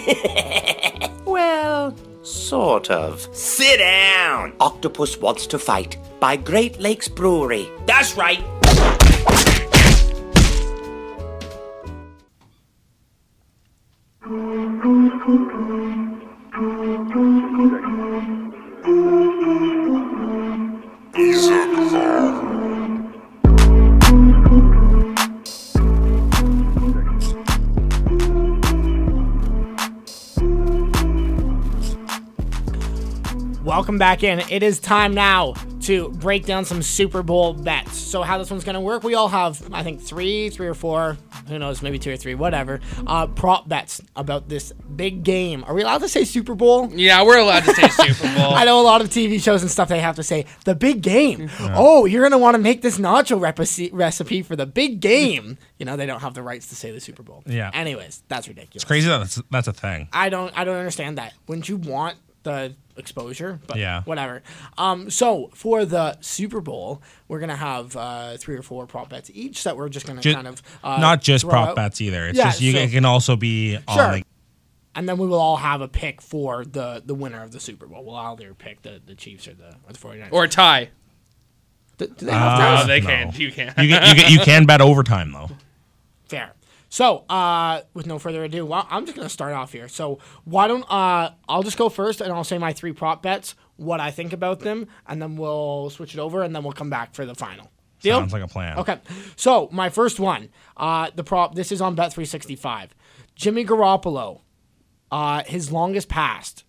Well, sort of. Sit down! Octopus Wants to Fight by Great Lakes Brewery. That's right. Welcome back in. It is time now to break down some Super Bowl bets. So how this one's going to work, we all have, I think, three or four, who knows, maybe 2 or 3, whatever, prop bets about this big game. Are we allowed to say Super Bowl? Yeah, we're allowed to say Super Bowl. I know a lot of TV shows and stuff, they have to say, the big game. Oh, you're going to want to make this nacho recipe for the big game. You know, they don't have the rights to say the Super Bowl. Yeah. Anyways, that's ridiculous. It's crazy that that's a thing. I don't understand that. Wouldn't you want the exposure? But Yeah. whatever. So for the Super Bowl, we're gonna have 3 or 4 prop bets each that we're just gonna kind of Not just throw prop out. bets either. It's Yeah, just it can also be on Sure. like And then we will all have a pick for the winner of the Super Bowl. We'll either pick the Chiefs or the 49ers. Or a tie. Do they have No, ties? they no. can't. You can't. you can bet overtime though. Fair. So, with no further ado, well, I'm just going to start off here. So, why don't I'll just go first, and I'll say my 3 prop bets, what I think about them, and then we'll switch it over, and then we'll come back for the final. Deal? Sounds like a plan. Okay. So, my first one, the prop, this is on Bet365. Jimmy Garoppolo, his longest pass,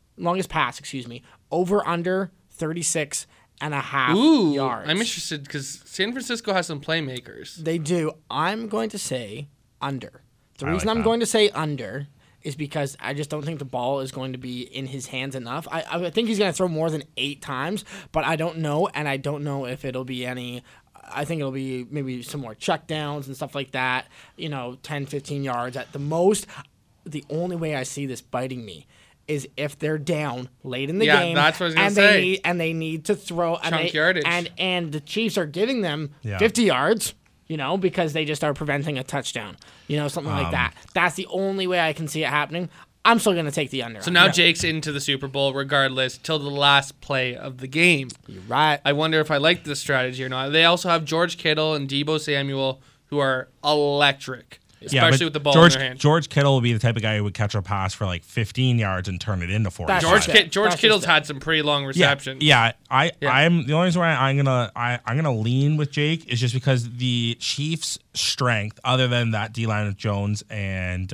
over under 36 and a half Ooh, yards. I'm interested because San Francisco has some playmakers. They do. I'm going to say under. The I reason like I'm that. going to say under is because I just don't think the ball is going to be in his hands enough. I think he's going to throw more than 8 times, but I don't know, and I don't know if it'll be any. I think it'll be maybe some more checkdowns and stuff like that, 10, 15 yards at the most. The only way I see this biting me is if they're down late in the Yeah, game. that's what I was gonna and say. They need to throw Chunk yardage. and the Chiefs are giving them Yeah. 50 yards. Because they just are preventing a touchdown, something like that. That's the only way I can see it happening. I'm still going to take the under. So now Jake's into the Super Bowl regardless till the last play of the game. You're right. I wonder if I like this strategy or not. They also have George Kittle and Deebo Samuel who are electric, especially with the ball in their hand. George Kittle will be the type of guy who would catch a pass for like 15 yards and turn it into 40. That's George just it. George That's Kittle's just it. had some pretty long receptions. Yeah, Yeah. I'm the only reason why I'm gonna lean with Jake is just because the Chiefs' strength, other than that D line with Jones and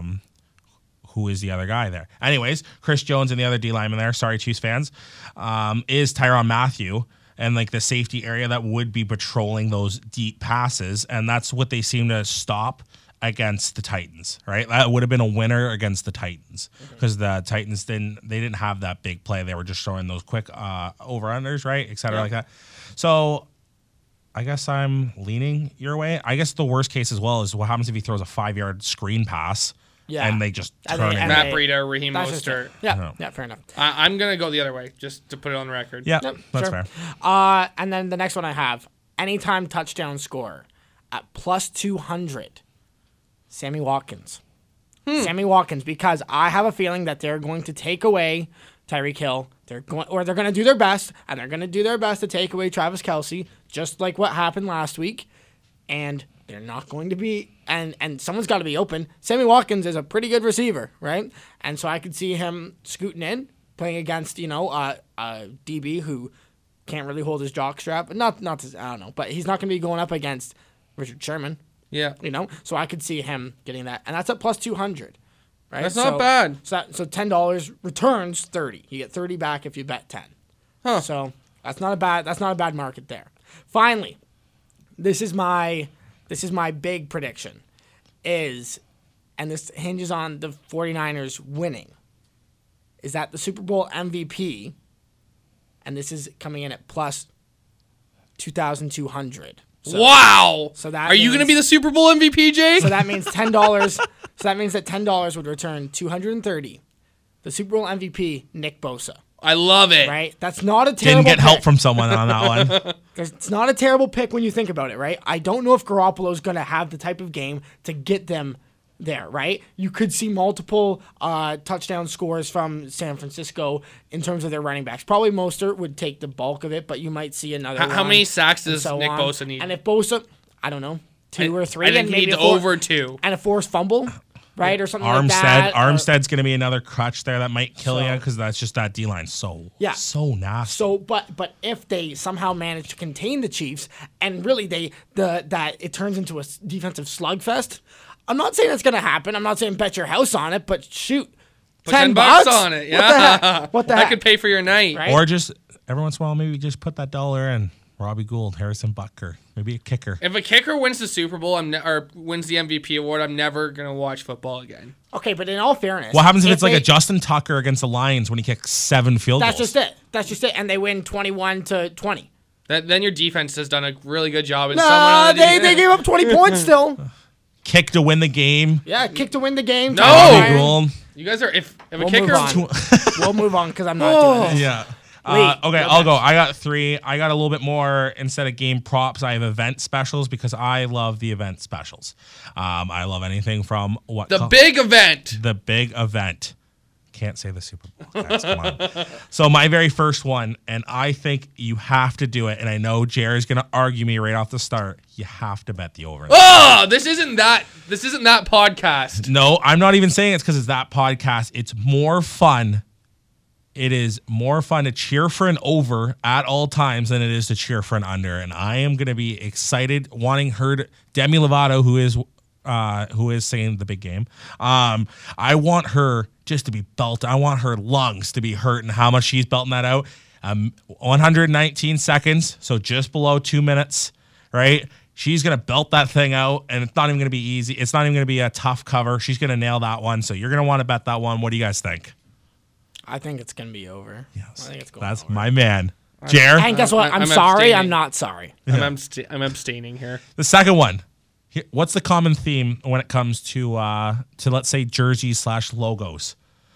who is the other guy there? Anyways, Chris Jones and the other D lineman there. Sorry, Chiefs fans. Is Tyrann Mathieu. And like the safety area that would be patrolling those deep passes, and that's what they seem to stop against the Titans, right? That would have been a winner against the Titans because the Titans didn't have that big play. They were just throwing those quick over-unders, right, et cetera, like that. So I guess I'm leaning your way. I guess the worst case as well is what happens if he throws a 5-yard screen pass and they just And turn they- it. and Matt they- Breida, Raheem That's just Mostert. it. Yeah, fair enough. I'm going to go the other way just to put it on the record. Yeah, Yep, that's sure. fair. And then the next one I have, anytime touchdown scorer at plus 200, Sammy Watkins. Sammy Watkins, because I have a feeling that they're going to take away Tyreek Hill. They're going to do their best, and they're going to do their best to take away Travis Kelce, just like what happened last week. And they're not going to be, and someone's got to be open. Sammy Watkins is a pretty good receiver, right? And so I could see him scooting in, playing against, a DB who can't really hold his jockstrap. I don't know, but he's not going to be going up against Richard Sherman, Yeah. So I could see him getting that. And that's at plus 200, right? That's not bad. So $10 returns 30. You get 30 back if you bet 10. Huh. So that's not a bad market there. Finally, this is my big prediction and this hinges on the 49ers winning, is that the Super Bowl MVP, and this is coming in at plus 2,200. Wow. so that Are you means- going to be the Super Bowl MVP, Jake? So that means $10. So that means that $10 would return 230. The Super Bowl MVP, Nick Bosa. I love it. Right? That's not a terrible Didn't get help pick. from someone on that one. It's not a terrible pick when you think about it, right? I don't know if Garoppolo's going to have the type of game to get them there, right? You could see multiple touchdown scores from San Francisco in terms of their running backs. Probably Mostert would take the bulk of it, but you might see another How one many sacks and does so Nick on. Bosa need? And if Bosa, I don't know, 2 or 3. I think and he maybe needs a four- over 2. And a forced fumble, right? Or something like that. Armstead's going to be another crutch there that might kill So- you because that's just that D line so nasty. So, but if they somehow manage to contain the Chiefs, and really that it turns into a defensive slugfest, I'm not saying it's going to happen. I'm not saying bet your house on it, but shoot, Put $10 on it. What the Yeah. heck? What the That heck? could pay for your night. Right? Or just every once in a while, maybe just put that dollar in. Robbie Gould, Harrison Butker, maybe a kicker. If a kicker wins the Super Bowl or wins the MVP award, I'm never gonna watch football again. Okay, but in all fairness, What happens if it's like they- a Justin Tucker against the Lions when he kicks 7 field That's goals? just it, and they win 21-20. Then your defense has done a really good job. And No, someone on the they gave up 20 points still. Kick to win the game. Yeah, kick to win the game. No! Robbie Gould. You guys are if a We'll kicker. move on. We'll move on because I'm not doing this. Yeah. Lee, Okay, go I'll go. next. I got 3. I got a little bit more instead of game props. I have event specials because I love the event specials. I love anything from The big event. the big event. Can't say the Super Bowl. Guys, come on. So my very first one, and I think you have to do it. And I know Jerry's gonna argue me right off the start. You have to bet the over. Oh, this isn't that podcast. No, I'm not even saying it's because it's that podcast. It's more fun. It is more fun to cheer for an over at all times than it is to cheer for an under. And I am going to be excited, wanting her, Demi Lovato, who is singing the big game. I want her just to be belted. I want her lungs to be hurt and how much she's belting that out. 119 seconds, so just below 2 minutes, right? She's going to belt that thing out, and it's not even going to be easy. It's not even going to be a tough cover. She's going to nail that one, so you're going to want to bet that one. What do you guys think? I think it's gonna be over. Yes, I think it's going that's over. my man. Jer, And guess what? I'm I'm sorry. abstaining. I'm not sorry. I'm abstaining here. the second one. What's the common theme when it comes to let's say jerseys / logos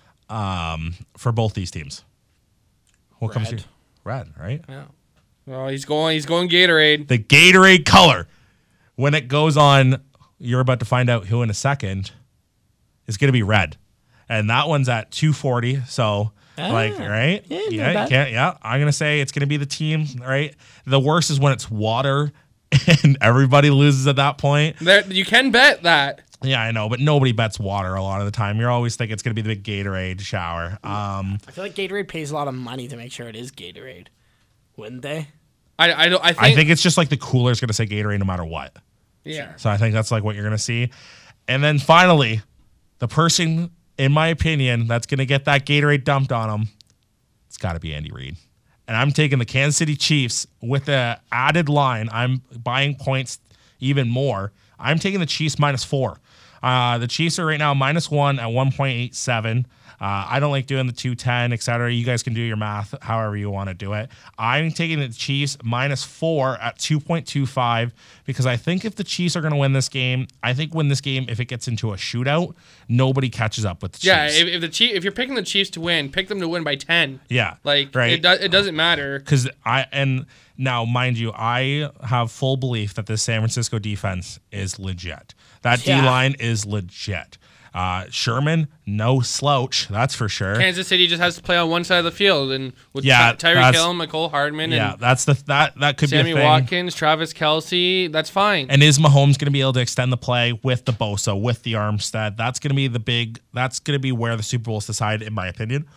for both these teams? What comes to Red. red, right? Yeah. Well, he's going Gatorade. The Gatorade color. When it goes on, you're about to find out who in a second is going to be red. And that one's at 240. So, right? Yeah, not You bad. can't. Yeah. I'm going to say it's going to be the team, right? The worst is when it's water and everybody loses at that point. You can bet that. Yeah, I know, but nobody bets water a lot of the time. You're always thinking it's going to be the big Gatorade shower. I feel like Gatorade pays a lot of money to make sure it is Gatorade. Wouldn't they? I think it's just like the cooler's going to say Gatorade no matter what. yeah. So I think that's like what you're going to see. And then finally, the person, in my opinion, that's going to get that Gatorade dumped on him, it's got to be Andy Reid. And I'm taking the Kansas City Chiefs with the added line. I'm buying points even more. I'm taking the Chiefs -4. The Chiefs are right now -1 at 1.87. I don't like doing the 210, etc. You guys can do your math however you want to do it. I'm taking the Chiefs -4 at 2.25 because I think if the Chiefs are going to win this game, if it gets into a shootout, nobody catches up with the Chiefs. Yeah, if you're picking the Chiefs to win, pick them to win by 10. Yeah, Like right. it doesn't matter. Because now, mind you, I have full belief that this San Francisco defense is legit. That Yeah. D-line is legit. Sherman, no slouch, that's for sure. Kansas City just has to play on one side of the field, and with Yeah, Tyreek that's- Hill, McCole Hardman, Yeah, and that's that could Sammy be a thing. Watkins, Travis Kelce, that's fine. And is Mahomes going to be able to extend the play with the Bosa, with the Armstead? That's going to be that's going to be where the Super Bowl is decided, in my opinion.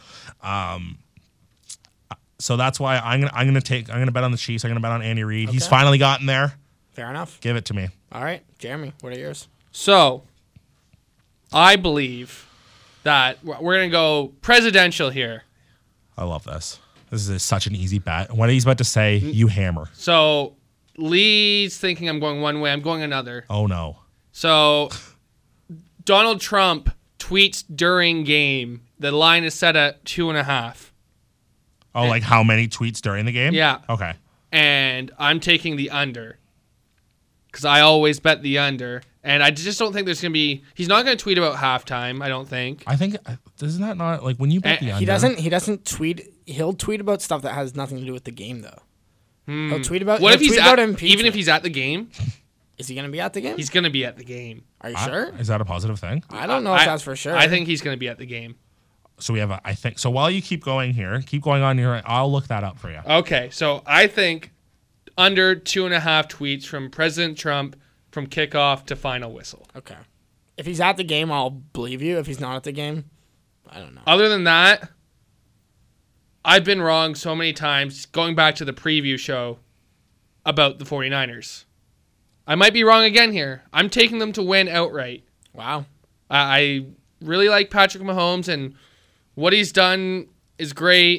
So that's why I'm gonna bet on the Chiefs. I'm gonna bet on Andy Reid. He's Okay. finally gotten there. Fair enough. Give it to me. All right, Jeremy, what are yours? So, I believe that we're going to go presidential here. I love this. This is such an easy bet. What he's about to say, you hammer. So, Lee's thinking I'm going one way, I'm going another. Oh no. So, Donald Trump tweets during game. The line is set at 2.5. Oh, like how many tweets during the game? Yeah. Okay. And I'm taking the under. Because I always bet the under. And I just don't think there's going to be... He's not going to tweet about halftime, I don't think. I think isn't that not like when you bet the under? He doesn't tweet. He'll tweet about stuff that has nothing to do with the game, though. He'll tweet about. What if he'll he's tweet at, about even impeachment. if he's at the game? Is he gonna be at the game? He's going to be at the game. Are you sure? Is that a positive thing? I don't know if that's for sure. I think he's going to be at the game. So we have I think so. While you keep going on here. I'll look that up for you. Okay, so I think under 2.5 tweets from President Trump from kickoff to final whistle. Okay. If he's at the game, I'll believe you. If he's not at the game, I don't know. Other than that, I've been wrong so many times going back to the preview show about the 49ers. I might be wrong again here. I'm taking them to win outright. Wow. I really like Patrick Mahomes, and what he's done is great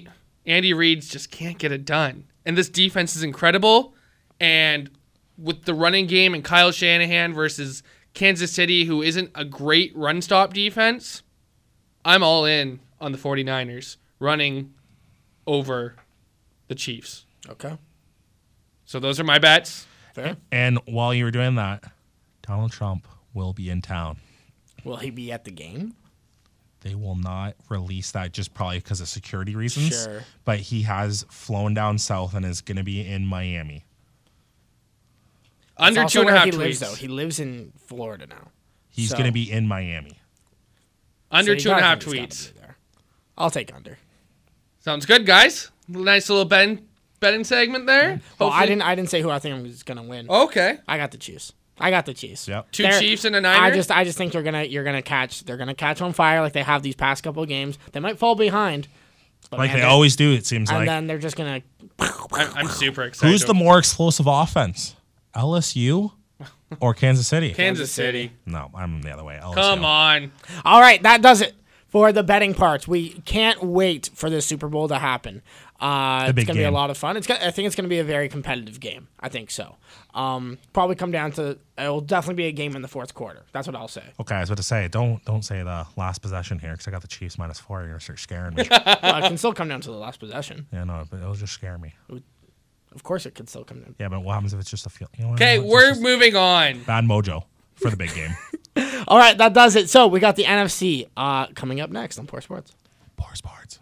Andy Reid just can't get it done. And this defense is incredible. And with the running game and Kyle Shanahan versus Kansas City, who isn't a great run-stop defense, I'm all in on the 49ers running over the Chiefs. Okay. So those are my bets. Fair. And while you were doing that, Donald Trump will be in town. Will he be at the game? They will not release that just probably because of security reasons. Sure. But he has flown down south and is going to be in Miami. Under That's also 2.5 where he tweets. lives, though. He lives in Florida now. He's So- going to be in Miami. Under So you gotta 2.5 think he's tweets. gotta be there. I'll take under. Sounds good, guys. Nice little betting segment there. Well, I Hopefully- didn't say who I think was gonna win. Okay. I got the Chiefs. I got the Chiefs. Yep. Two They're- Chiefs and a Niner. I just think they're gonna catch on fire like they have these past couple of games. They might fall behind, but Like man, they they're- always do, it seems And like. then they're just gonna. I'm super excited. Who's the more explosive offense? LSU or Kansas City? Kansas City. No, I'm the other way. LSU. Come on. All right, that does it for the betting parts. We can't wait for this Super Bowl to happen. It's big gonna be a game. lot of fun. I think it's gonna be a very competitive game. I think so. Probably come down to it'll definitely be a game in the fourth quarter. That's what I'll say. Okay, I was about to say, don't say the last possession here because I got the Chiefs -4. You're going to start scaring me. Well, it can still come down to the last possession. Yeah, no, but it'll just scare me. Of course, it can still come down. Yeah, but what happens if it's just a field? You know what? Okay, It's we're just moving on. bad mojo for the big game. All right, that does it. So we got the NFC coming up next on Poor Sports. Poor sports.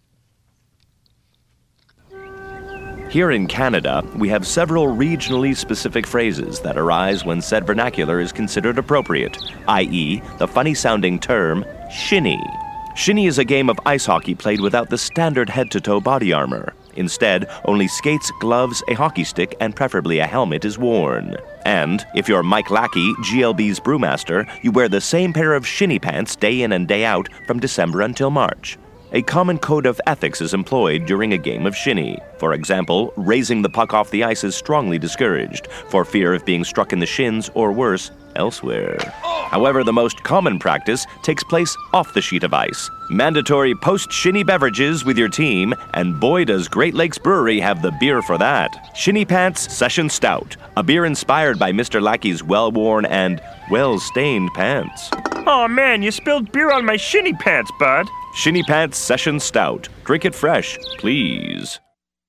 Here in Canada, we have several regionally specific phrases that arise when said vernacular is considered appropriate, i.e., the funny-sounding term, shinny. Shinny is a game of ice hockey played without the standard head-to-toe body armor. Instead, only skates, gloves, a hockey stick, and preferably a helmet is worn. And, if you're Mike Lackey, GLB's brewmaster, you wear the same pair of shinny pants day in and day out from December until March. A common code of ethics is employed during a game of shinny. For example, raising the puck off the ice is strongly discouraged, for fear of being struck in the shins or worse, elsewhere. However, the most common practice takes place off the sheet of ice. Mandatory post-shinny beverages with your team, and boy does Great Lakes Brewery have the beer for that. Shinny Pants Session Stout, a beer inspired by Mr. Lackey's well-worn and well-stained pants. Oh man, you spilled beer on my shinny pants, bud. Shinny Pants Session Stout. Drink it fresh, please.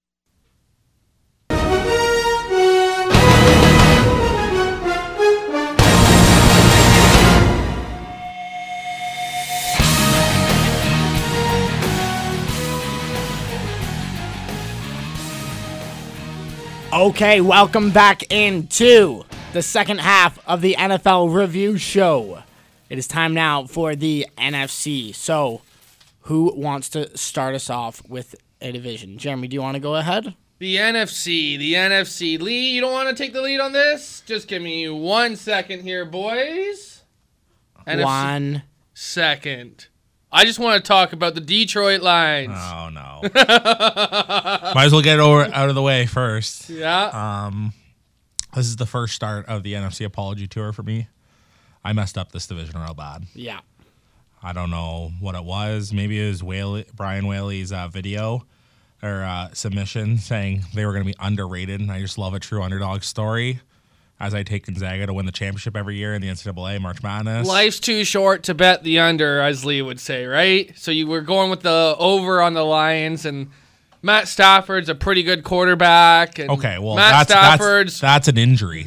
Okay, welcome back into the second half of the NFL Review Show. It is time now for the NFC. So, who wants to start us off with a division? Jeremy, do you want to go ahead? The NFC. Lee, you don't want to take the lead on this? Just give me 1 second here, boys. NFC 1 second. I just want to talk about the Detroit Lions. Oh, no. Might as well get it out of the way first. Yeah. This is the first start of the NFC apology tour for me. I messed up this division real bad. Yeah. I don't know what it was. Maybe it was Brian Whaley's video or submission saying they were going to be underrated, and I just love a true underdog story as I take Gonzaga to win the championship every year in the NCAA March Madness. Life's too short to bet the under, as Lee would say, right? So you were going with the over on the Lions, and Matt Stafford's a pretty good quarterback. And Okay, well, Matt Stafford's that's an injury.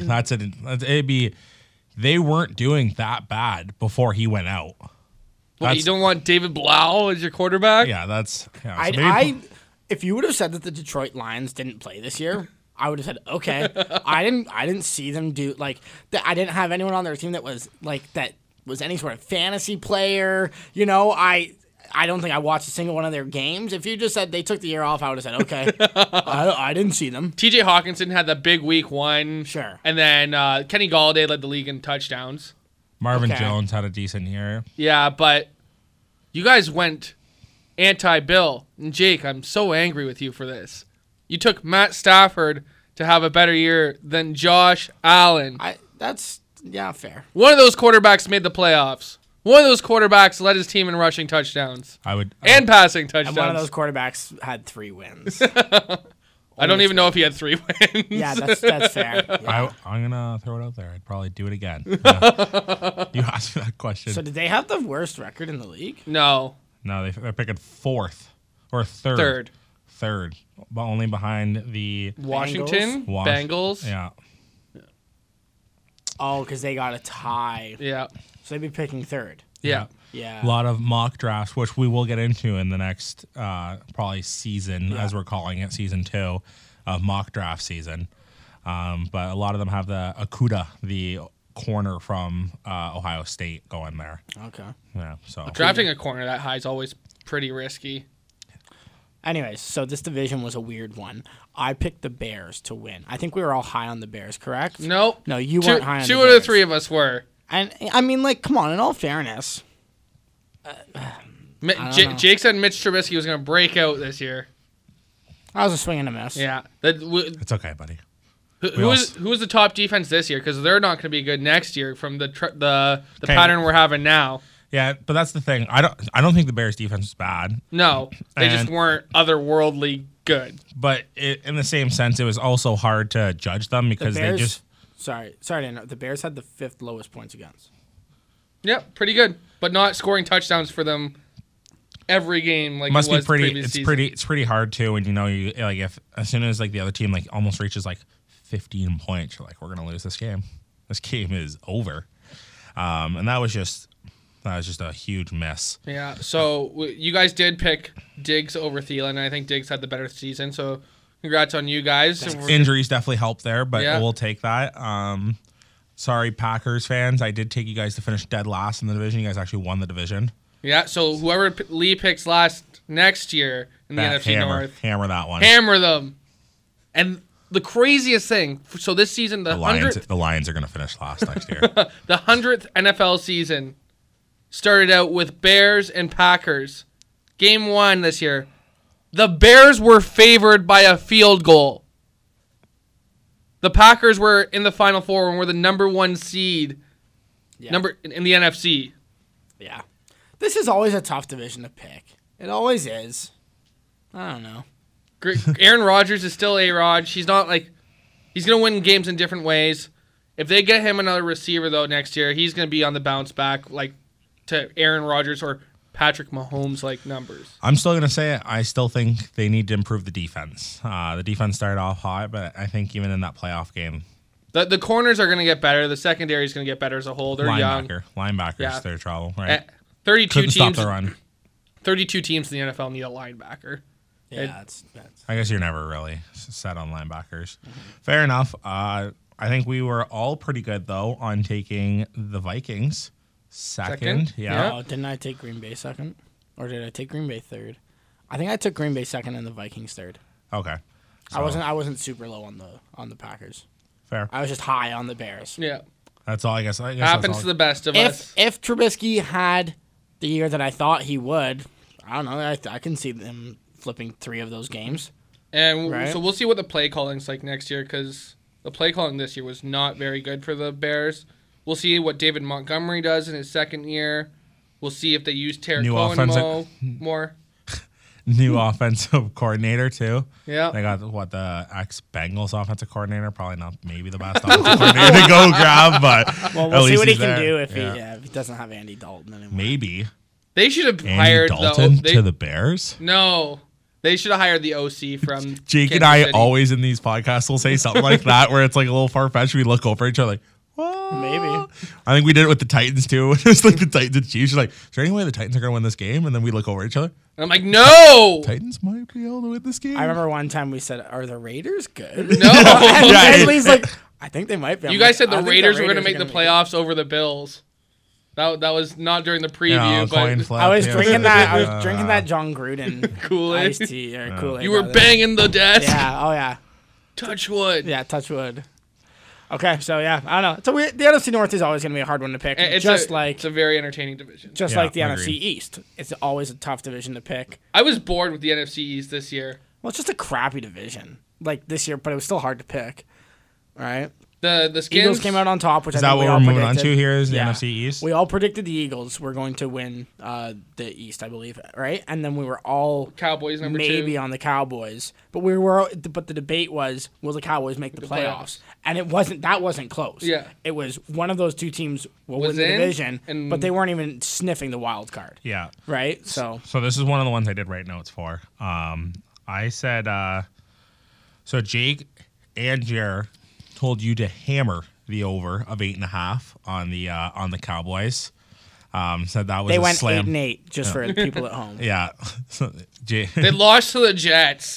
They weren't doing that bad before he went out. Well, you don't want David Blau as your quarterback? Yeah, that's. Yeah, so maybe- If you would have said that the Detroit Lions didn't play this year, I would have said okay. I didn't see them do I didn't have anyone on their team that was any sort of fantasy player. You know, I don't think I watched a single one of their games. If you just said they took the year off, I would have said okay. I didn't see them. TJ Hawkinson had the big week 1. Sure. And then Kenny Galladay led the league in touchdowns. Marvin Okay. Jones had a decent year. Yeah, but you guys went anti-Bill. And Jake, I'm so angry with you for this. You took Matt Stafford to have a better year than Josh Allen. That's fair. One of those quarterbacks made the playoffs. One of those quarterbacks led his team in rushing touchdowns and passing touchdowns. And one of those quarterbacks had 3 wins. I don't even know if he had 3 wins. Yeah, that's fair. Yeah. I'm gonna throw it out there. I'd probably do it again. Yeah. You asked me that question. So did they have the worst record in the league? No. No, they're picking 4th or 3rd. 3rd, but only behind the Washington Bengals. Yeah. Oh, because they got a tie. Yeah. So they'd be picking 3rd. Yeah. Yeah. A lot of mock drafts, which we will get into in the next probably season, as we're calling it, season 2 of mock draft season. But a lot of them have the Okudah, the corner from Ohio State, going there. Okay. Yeah. So Drafting a corner that high is always pretty risky. Anyways, so this division was a weird one. I picked the Bears to win. I think we were all high on the Bears, correct? Nope. No, you weren't high on the Bears. 2 out of 3 of us were. And I mean, like, come on, in all fairness. Jake said Mitch Trubisky was going to break out this year. I was a swing and a miss. Yeah. it's okay, buddy. Who was the top defense this year? Because they're not going to be good next year from the pattern we're having now. Yeah, but that's the thing. I don't think the Bears' defense is bad. No, they just weren't otherworldly good. But in the same sense, it was also hard to judge them because Bears, they just. Sorry to interrupt. The Bears had the 5th lowest points against. Yep, pretty good, but not scoring touchdowns for them every game like Must it was be pretty. previous season. It's pretty hard too when you like if as soon as like the other team like almost reaches like 15 points, you're like, we're gonna lose this game. This game is over. And that was just a huge miss. Yeah, so you guys did pick Diggs over Thielen, and I think Diggs had the better season, so congrats on you guys. Injuries definitely helped there, but Yeah. we'll take that. Sorry, Packers fans. I did take you guys to finish dead last in the division. You guys actually won the division. Yeah, so whoever Lee picks next year in the NFC North. Hammer that one. Hammer them. And the craziest thing, so this season, the Lions are going to finish last next year. the 100th NFL season started out with Bears and Packers. Game 1 this year. The Bears were favored by a field goal. The Packers were in the Final Four and were the number 1 seed in the NFC. Yeah. This is always a tough division to pick. It always is. I don't know. Aaron Rodgers is still A-Rod. He's not like... He's going to win games in different ways. If they get him another receiver, though, next year, he's going to be on the bounce back like to Aaron Rodgers or Patrick Mahomes-like numbers. I'm still going to say it. I still think they need to improve the defense. The defense started off hot, but I think even in that playoff game... The corners are going to get better. The secondary is going to get better as a whole. They're young. Linebackers, they're trouble, right? 32 Couldn't teams. Stop the run. 32 teams in the NFL need a linebacker. Yeah, that's I guess you're never really set on linebackers. Mm-hmm. Fair enough. I think we were all pretty good, though, on taking the Vikings second. Yeah. Oh, didn't I take Green Bay second? Or did I take Green Bay third? I think I took Green Bay second and the Vikings third. Okay. So, I wasn't super low on the Packers. Fair. I was just high on the Bears. Yeah. That's all I guess. Happens to the best of us. If Trubisky had the year that I thought he would, I don't know. I can see them flipping 3 of those games. And so we'll see what the play calling's like next year because the play calling this year was not very good for the Bears. We'll see what David Montgomery does in his second year. We'll see if they use Tarek Cohen more. New offensive coordinator, too. Yeah. They got, the ex-Bengals offensive coordinator? Probably not maybe the best offensive coordinator to go grab, but we'll see what he can do if he doesn't have Andy Dalton anymore. Maybe. They should have Andy hired Dalton to the Bears? No. They should have hired the OC from Jake Kansas and I City. always in these podcasts will say something like that where it's like a little far-fetched. We look over each other like, what? Maybe. I think we did it with the Titans, too. It was like the Titans and Chiefs. Like, is there any way the Titans are going to win this game? And then we look over each other. And I'm like, no! Titans might be able to win this game. I remember one time we said, are the Raiders good? No. And Lee's like, I think they might be. You guys said the Raiders were going to make the playoffs over the Bills. That was not during the preview, but I was drinking that. I was drinking that John Gruden Kool-Aid. iced tea or Kool-Aid. You were banging the desk. Yeah. Oh yeah. Touch wood. Yeah. Touch wood. Okay. So yeah, I don't know. So the NFC North is always going to be a hard one to pick. It's a very entertaining division. Just like the NFC East, it's always a tough division to pick. I was bored with the NFC East this year. Well, it's just a crappy division like this year, but it was still hard to pick. All right. The Skins Eagles came out on top, which Is I that think what we we're all moving on predicted. to here? Is the Yeah. NFC East? We all predicted the Eagles were going to win the East, I believe, right? And then we were all Cowboys number maybe 2. on the Cowboys, but the debate was, will the Cowboys make the playoffs? And that wasn't close. Yeah. It was one of those two teams will Was win the in, division, and- but they weren't even sniffing the wild card, Yeah. right? So So this is one of the ones I did write notes for. I said, so Jake and Jer told you to hammer the over of 8.5 on the Cowboys. Said that was they a went slam. 8-8 just for the people at home. Yeah. They lost to the Jets.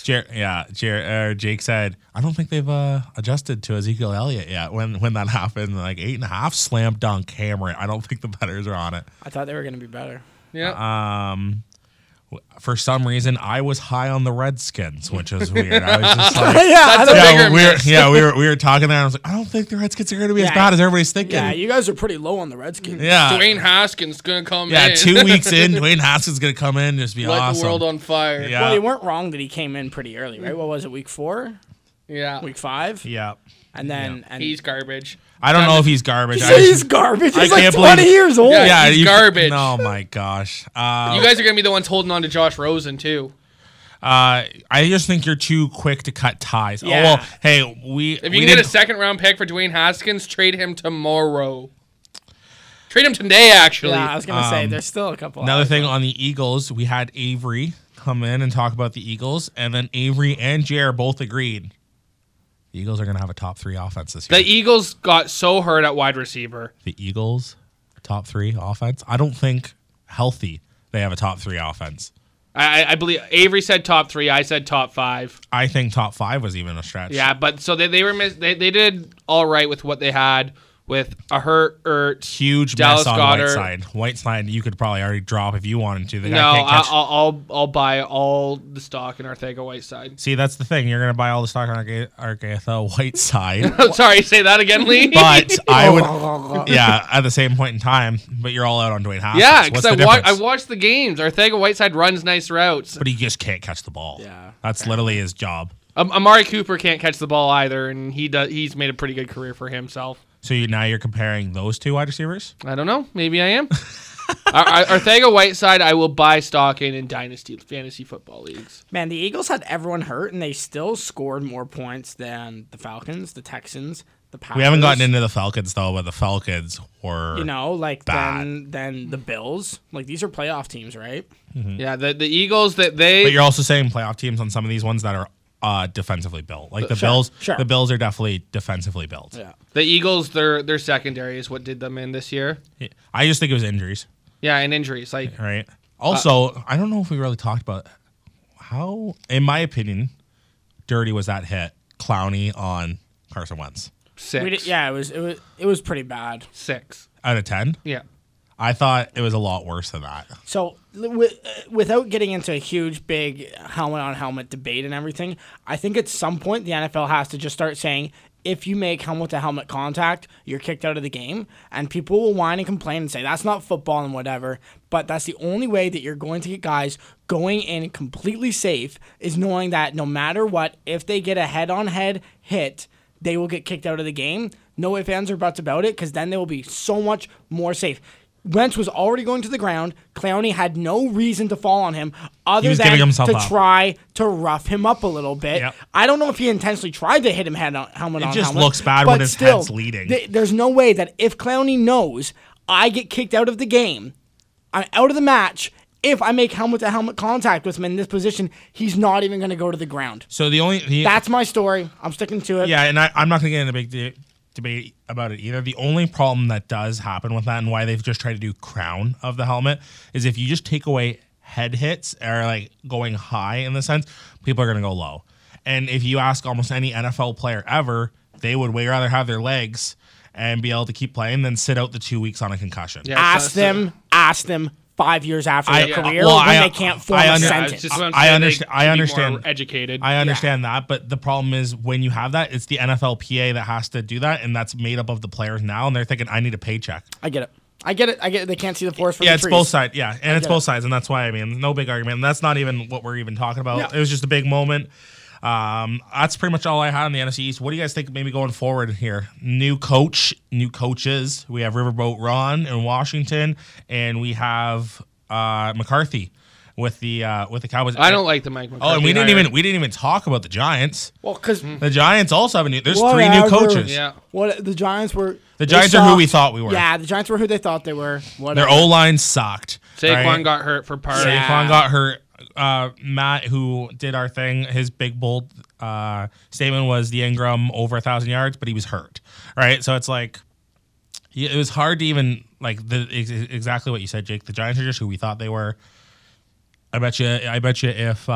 Jake said, I don't think they've adjusted to Ezekiel Elliott yet. When that happened, like 8.5, slam dunk, hammer it. I don't think the bettors are on it. I thought they were going to be better. Yeah. For some reason, I was high on the Redskins, which is weird. I was just like, That's a bigger miss. we were talking there. And I was like, I don't think the Redskins are going to be as Yeah. bad as everybody's thinking. Yeah, you guys are pretty low on the Redskins. Yeah. Dwayne Haskins gonna come Yeah, in. 2 weeks in, Dwayne Haskins going to come in and just be Light awesome. the world on fire. Yeah. Well, you weren't wrong that he came in pretty early, right? What was it, week 4? Yeah. Week 5? Yeah. And then and He's garbage. I don't know if he's garbage. You I say just- he's garbage. I He's like can't 20 believe- years old. Yeah. he's garbage. Oh, my gosh. You guys are gonna be the ones holding on to Josh Rosen too. I just think you're too quick to cut ties. Yeah. Oh, well, hey, If you can get a second round pick for Dwayne Haskins, trade him tomorrow. Trade him today, actually. Yeah, I was gonna say there's still a couple. Another hours thing left. on the Eagles, we had Avery come in and talk about the Eagles, and then Avery and Jer both agreed the Eagles are going to have a top 3 offense this year. The Eagles got so hurt at wide receiver. The Eagles, top 3 offense. I don't think healthy they have a top 3 offense. I believe Avery said top 3. I said top 5. I think top 5 was even a stretch. Yeah, but so they did all right with what they had with a hurt Ertz. Huge Dallas mess on Goedert. Whiteside. Whiteside, you could probably already drop if you wanted to. The guy No, can't catch. I'll buy all the stock in Arcega-Whiteside. See, that's the thing. You're going to buy all the stock on Argatha Whiteside. Sorry, say that again, Lee. But I would, yeah, at the same point in time, but you're all out on Dwayne Haskins. Yeah, What's because the I difference? watched the games. Arcega-Whiteside runs nice routes. But he just can't catch the ball. Yeah. That's literally his job. Amari Cooper can't catch the ball either, and he's made a pretty good career for himself. So now you're comparing those 2 wide receivers? I don't know. Maybe I am. Arcega-Whiteside, I will buy stock in Dynasty Fantasy Football Leagues. Man, the Eagles had everyone hurt, and they still scored more points than the Falcons, the Texans, the Packers. We haven't gotten into the Falcons, though, but the Falcons were. Then the Bills. Like, these are playoff teams, right? Yeah, the Eagles But you're also saying playoff teams on some of these ones that are defensively built. Like the Bills. sure. The Bills are definitely defensively built. Yeah. the Eagles, their secondary is what did them in this year. I just think it was injuries, Yeah, and injuries. Like right? Also, I don't know if we really talked about how, in my opinion, dirty was that hit Clowney on Carson Wentz. 6. It was pretty bad. 6. Out of 10? Yeah. I thought it was a lot worse than that. So, without getting into a huge, big helmet-on-helmet debate and everything, I think at some point the NFL has to just start saying, if you make helmet-to-helmet contact, you're kicked out of the game. And people will whine and complain and say, that's not football and whatever. But that's the only way that you're going to get guys going in completely safe is knowing that no matter what, if they get a head-on-head hit, they will get kicked out of the game. No ifs, ands, or buts about it, because then they will be so much more safe. Wentz was already going to the ground. Clowney had no reason to fall on him other was than giving himself to up. try to rough him up a little bit. Yep. I don't know if he intentionally tried to hit him helmet on helmet. It just looks bad when his head's leading. There's no way that if Clowney knows I get kicked out of the game, I'm out of the match. If I make helmet-to-helmet contact with him in this position, he's not even going to go to the ground. So That's my story. I'm sticking to it. Yeah, and I'm not going to get in a big debate about it either. The only problem that does happen with that and why they've just tried to do crown of the helmet is if you just take away head hits or like going high in the sense, people are going to go low. And if you ask almost any NFL player ever, they would way rather have their legs and be able to keep playing than sit out the 2 weeks on a concussion. Yeah, Ask them 5 years after their career well, when they can't form a It's sentence. just what I'm I saying, understand- they I should be understand. more educated. I understand that, but the problem is when you have that, it's the NFLPA that has to do that, and that's made up of the players now, and they're thinking, I need a paycheck. I get it. They can't see the forest from Yeah, the it's trees. both sides. Yeah, and it's get both it. sides, and that's why, I mean, no big argument. And that's not even what we're even talking about. Yeah. It was just a big moment. That's pretty much all I had on the NFC East. What do you guys think maybe going forward here? New coaches. We have Riverboat Ron in Washington, and we have McCarthy with the Cowboys. I don't like the Mike McCarthy. Oh, and we hire. didn't even talk about the Giants. Well, because The Giants also have there's 3 new coaches. Yeah. what the Giants were. The they Giants are who sucked. we thought we were. Yeah, the Giants were who they thought they were. Their O-line sucked. Saquon right? got hurt for part. Yeah. Saquon got hurt. Matt, who did our thing, his big bold statement was the Ingram over 1,000 yards, but he was hurt. Right, so it's like it was hard to even exactly what you said, Jake. The Giants are just who we thought they were. I bet you if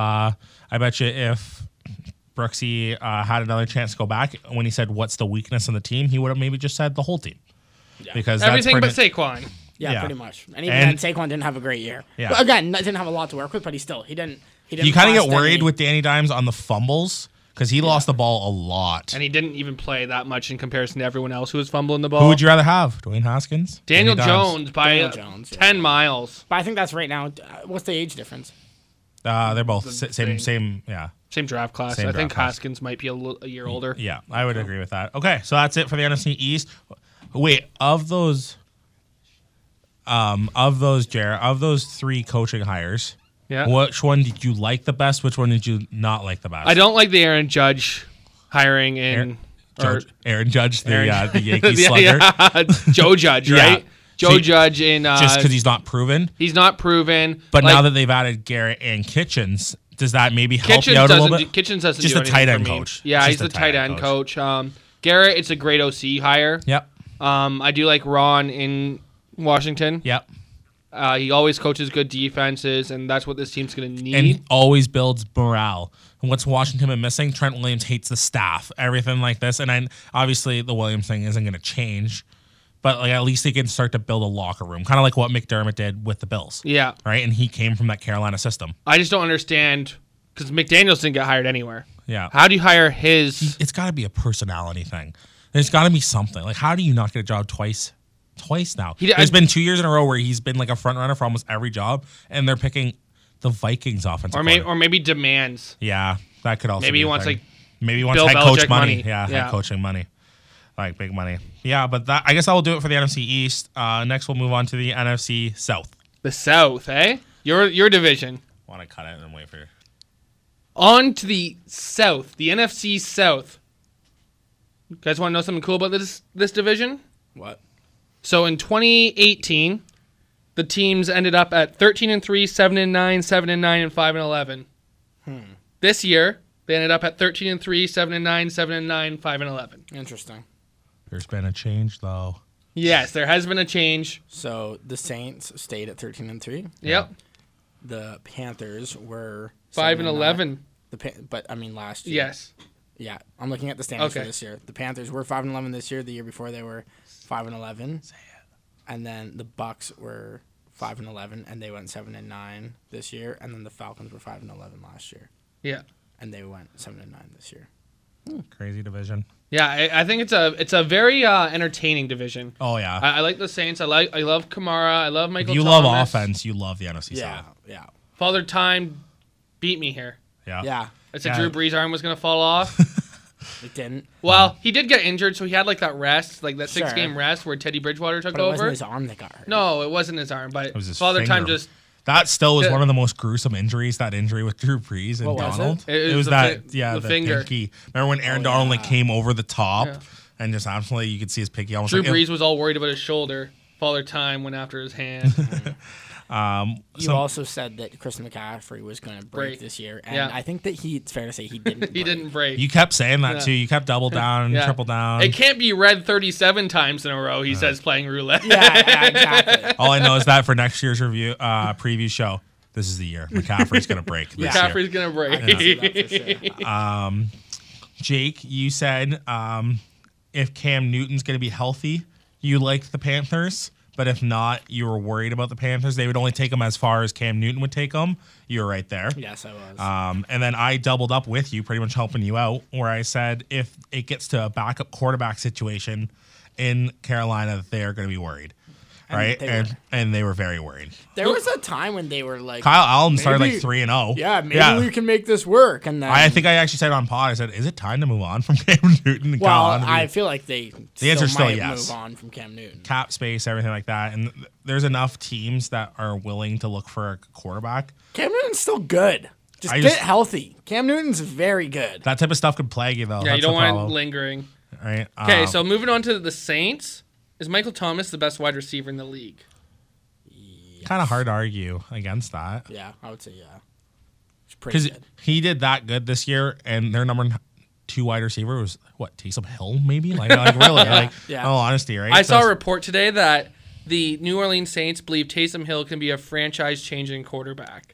Brooksy had another chance to go back when he said what's the weakness in the team, he would have maybe just said the whole team. Yeah. Because Everything that's but Saquon. Yeah, pretty much. And even then, Saquon didn't have a great year. Yeah. But again, didn't have a lot to work with, but he didn't. You kind of get bust worried any- with Danny Dimes on the fumbles because he lost the ball a lot. And he didn't even play that much in comparison to everyone else who was fumbling the ball. Who would you rather have, Dwayne Haskins? Daniel Danny Dimes? Jones by Daniel Jones, 10 miles. But I think that's right now. What's the age difference? They're both Same. same. Yeah, Same draft class. Same I think draft class. Haskins might be a year older. yeah. I would agree with that. Okay, so that's it for the NFC East. Wait, of those, Jared, of those 3 coaching hires, Yeah. which one did you like the best? Which one did you not like the best? I don't like the Aaron Judge hiring in. Aaron Judge, the Yankees Yeah, slugger. Joe Judge, Yeah. right? Joe Judge in. Just because he's not proven. he's not proven. But Like, now that they've added Garrett and Kitchens, does that maybe help Kitchens you out a doesn't little bit? Kitchens doesn't Just do a anything tight for end me. coach. Yeah, Just he's a the tight end coach. Garrett, it's a great OC hire. Yep. I do like Ron in Washington. Yep. He always coaches good defenses, and that's what this team's going to need. And always builds morale. And what's Washington been missing? Trent Williams hates the staff, everything like this. And obviously the Williams thing isn't going to change, but at least they can start to build a locker room, kind of like what McDermott did with the Bills. Yeah. Right? And he came from that Carolina system. I just don't understand, because McDaniels didn't get hired anywhere. Yeah. How do you hire his... It's got to be a personality thing. There's got to be something. Like, how do you not get a job twice now? There's been 2 years in a row where he's been like a front runner for almost every job, and they're picking the Vikings offensive or maybe demands. Yeah, that could also Maybe be he a wants, thing. like, maybe he wants Bill head coach Belichick money. money. Yeah, Yeah. head coaching money. Like big money. Yeah, but I guess that will do it for the NFC East. Next we'll move on to the NFC South. The South, eh? Your division. Want to cut it and then wait for On to the South, the NFC South. You guys want to know something cool about this division? What? So in 2018, the teams ended up at 13-3, 7-9, 7-9, and 5-11. This year, they ended up at 13-3, 7-9, 7-9, 5-11. Interesting. There's been a change though. Yes, there has been a change. So the Saints stayed at 13-3. Yep, The Panthers were 5-11. But I mean last year. Yes. Yeah, I'm looking at the standings for Okay. this year. The Panthers were 5-11 this year. The year before they were 5-11. Say it. And then the Bucks were 5-11, and they went 7-9 this year. And then the Falcons were 5-11 last year, Yeah. and they went 7-9 this year. Crazy division. Yeah, I think it's a very entertaining division. Oh yeah. I like the Saints. I love Kamara. I love if Michael you Thomas. love offense, you love the NFC Yeah, South. yeah, Father Time beat me here. Yeah. yeah. I said Yeah. Drew Brees' arm was going to fall off. It didn't. Well, he did get injured, so he had like that rest, like that Sure. 6-game rest where Teddy Bridgewater took But it wasn't over. his arm that got hurt. No, it wasn't his arm, but It was his Father Time finger. just That still was Yeah. one of the most gruesome injuries. That injury with Drew Brees and What was Donald. it? It was the that. fi- Yeah, the the finger. pinky. Remember when Aaron Donald like came over the top and just absolutely you could see his pinky almost. Drew like, Brees was all worried about his shoulder. Father Time went after his hand. You also said that Christian McCaffrey was going to break Break. this year, and Yeah. I think that it's fair to say he didn't. He break. didn't break. You kept saying that Yeah. too. You kept double down, Yeah. triple down. It can't be read 37 times in a row, he says, playing roulette. Yeah, exactly. All I know is that for next year's review preview show, this is the year McCaffrey's going to break. This year. McCaffrey's going to break. I can see that for sure. Jake, you said if Cam Newton's going to be healthy, you liked the Panthers, but if not, you were worried about the Panthers. They would only take them as far as Cam Newton would take them. You were right there. Yes, I was. And then I doubled up with you, pretty much helping you out, where I said if it gets to a backup quarterback situation in Carolina, they're going to be worried. right? they were. And they were very worried. There was a time when they were like, Kyle Allen started like maybe- 3-0. yeah, maybe we can make this work. And then, I think I actually said on pod, I said, is it time to move on from Cam Newton and well, Kyle Allen? I feel like they answer's still might yes. move on from Cam Newton. Cap space, everything like that. And there's enough teams that are willing to look for a quarterback. Cam Newton's still good. Just I get just- healthy. Cam Newton's very good. That type of stuff could plague you, though. Yeah, That's you don't the want it problem. lingering. Right? Okay, so moving on to the Saints. Is Michael Thomas the best wide receiver in the league? Kind of hard to argue against that. Yeah, I would say yeah. It's pretty Because good. he did that good this year, and their number 2 wide receiver was, what, Taysom Hill, maybe? Like really? Like, yeah. in all honesty, right? I saw a So- report today that the New Orleans Saints believe Taysom Hill can be a franchise-changing quarterback.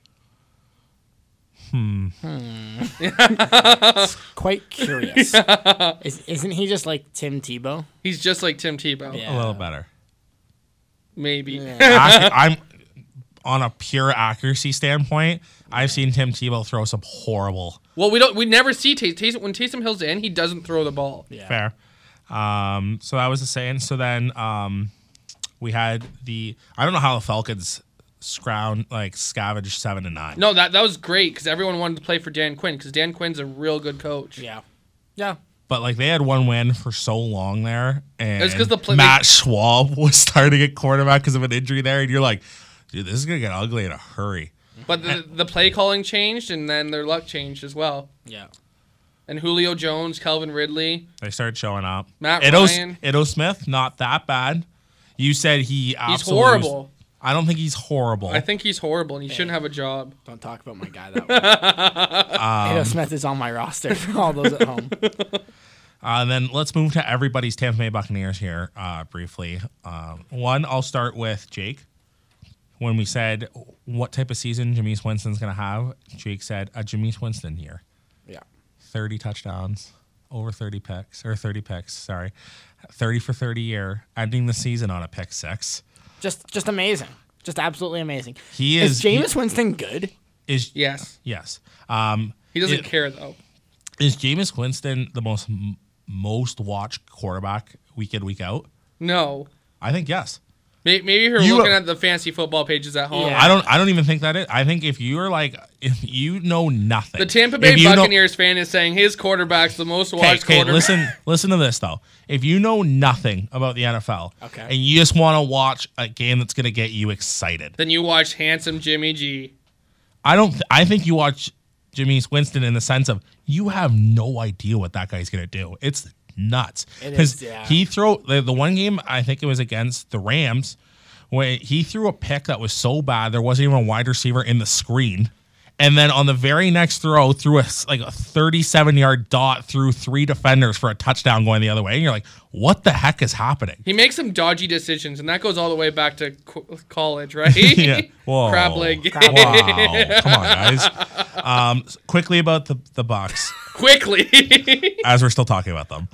Quite curious. Isn't he just like Tim Tebow? He's just like Tim Tebow. Yeah. a little better. Maybe. I'm on a pure accuracy standpoint. I've seen Tim Tebow throw some horrible. Well, we never see Taysom. When Taysom Hill's in, he doesn't throw the ball. Yeah. Fair. So that was the saying. So then we had I don't know how the Falcons scavenged 7-9. No, that was great because everyone wanted to play for Dan Quinn because Dan Quinn's a real good coach. Yeah. Yeah. But like they had one win for so long there, and It's 'cause Matt Schwab was starting at quarterback because of an injury there, and you're like, dude, this is gonna get ugly in a hurry. But the play calling changed, and then their luck changed as well. Yeah. And Julio Jones, Calvin Ridley, They started showing up. Matt Ryan. Ryan. Iddo Smith, not that bad. You said he absolutely he's horrible. I don't think he's horrible. I think he's horrible, and he shouldn't have a job. Don't talk about my guy that way. Ado Smith is on my roster for all those at home. And then let's move to everybody's Tampa Bay Buccaneers here briefly. One, I'll start with Jake. When we said what type of season Jameis Winston's going to have, Jake said a Jameis Winston year. Yeah. 30 touchdowns, over 30 picks, 30 for 30 year, ending the season on a pick 6. Just amazing. Just absolutely amazing. He Is is Jameis Winston good? Is Yes. yes. He doesn't care, though. Is Jameis Winston the most watched quarterback week in, week out? No. I think yes. Maybe you're You- looking at the fantasy football pages at home. Yeah. I don't even think that is. I think if you know nothing. The Tampa Bay if you know- Buccaneers fan is saying his quarterback's the most watched Okay, quarterback. listen to this though. If you know nothing about the NFL, Okay. and you just want to watch a game that's going to get you excited, Then you watch handsome Jimmy G. I think you watch Jameis Winston in the sense of you have no idea what that guy's going to do. It's nuts. It is, yeah. He the one game, I think it was against the Rams, where he threw a pick that was so bad there wasn't even a wide receiver in the screen. And then on the very next throw, threw a 37-yard dot through 3 defenders for a touchdown going the other way. And you're like, what the heck is happening? He makes some dodgy decisions, and that goes all the way back to college, right? Yeah. Whoa. Crab leg. Wow. Come on, guys. Quickly about the Bucks. Quickly. As we're still talking about them.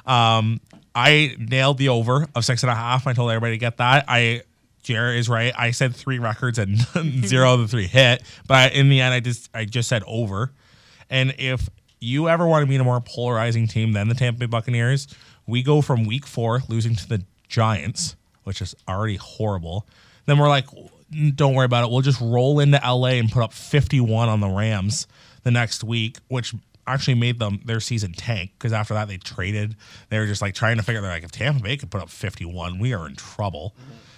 I nailed the over of 6.5. I told everybody to get that. Jared is right. I said 3 records and 0 of the 3 hit. But in the end, I just said over. And if you ever want to be in a more polarizing team than the Tampa Bay Buccaneers, we go from week 4 losing to the Giants, which is already horrible. Then we're like, don't worry about it. We'll just roll into LA and put up 51 on the Rams the next week, which actually made their season tank because after that they traded. They were just like trying to figure. They're like, if Tampa Bay could put up 51, we are in trouble.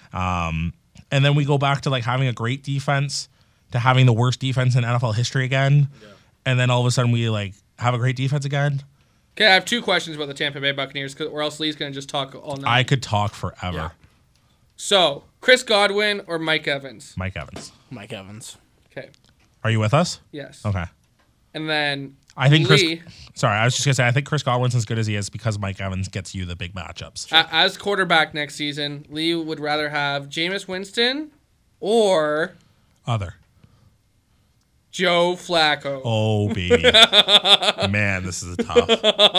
And then we go back to like having a great defense to having the worst defense in NFL history again. Yeah. And then all of a sudden we like have a great defense again. Okay, I have 2 questions about the Tampa Bay Buccaneers, or else Lee's going to just talk all night. I could talk forever. Yeah. So, Chris Godwin or Mike Evans? Mike Evans. Mike Evans. Okay, Are you with us? yes. Okay. And then I think Lee, I was just gonna say I think Chris Godwin's as good as he is because Mike Evans gets you the big matchups. as quarterback next season, Lee would rather have Jameis Winston or Other. Joe Flacco. Oh baby. Man, this is tough.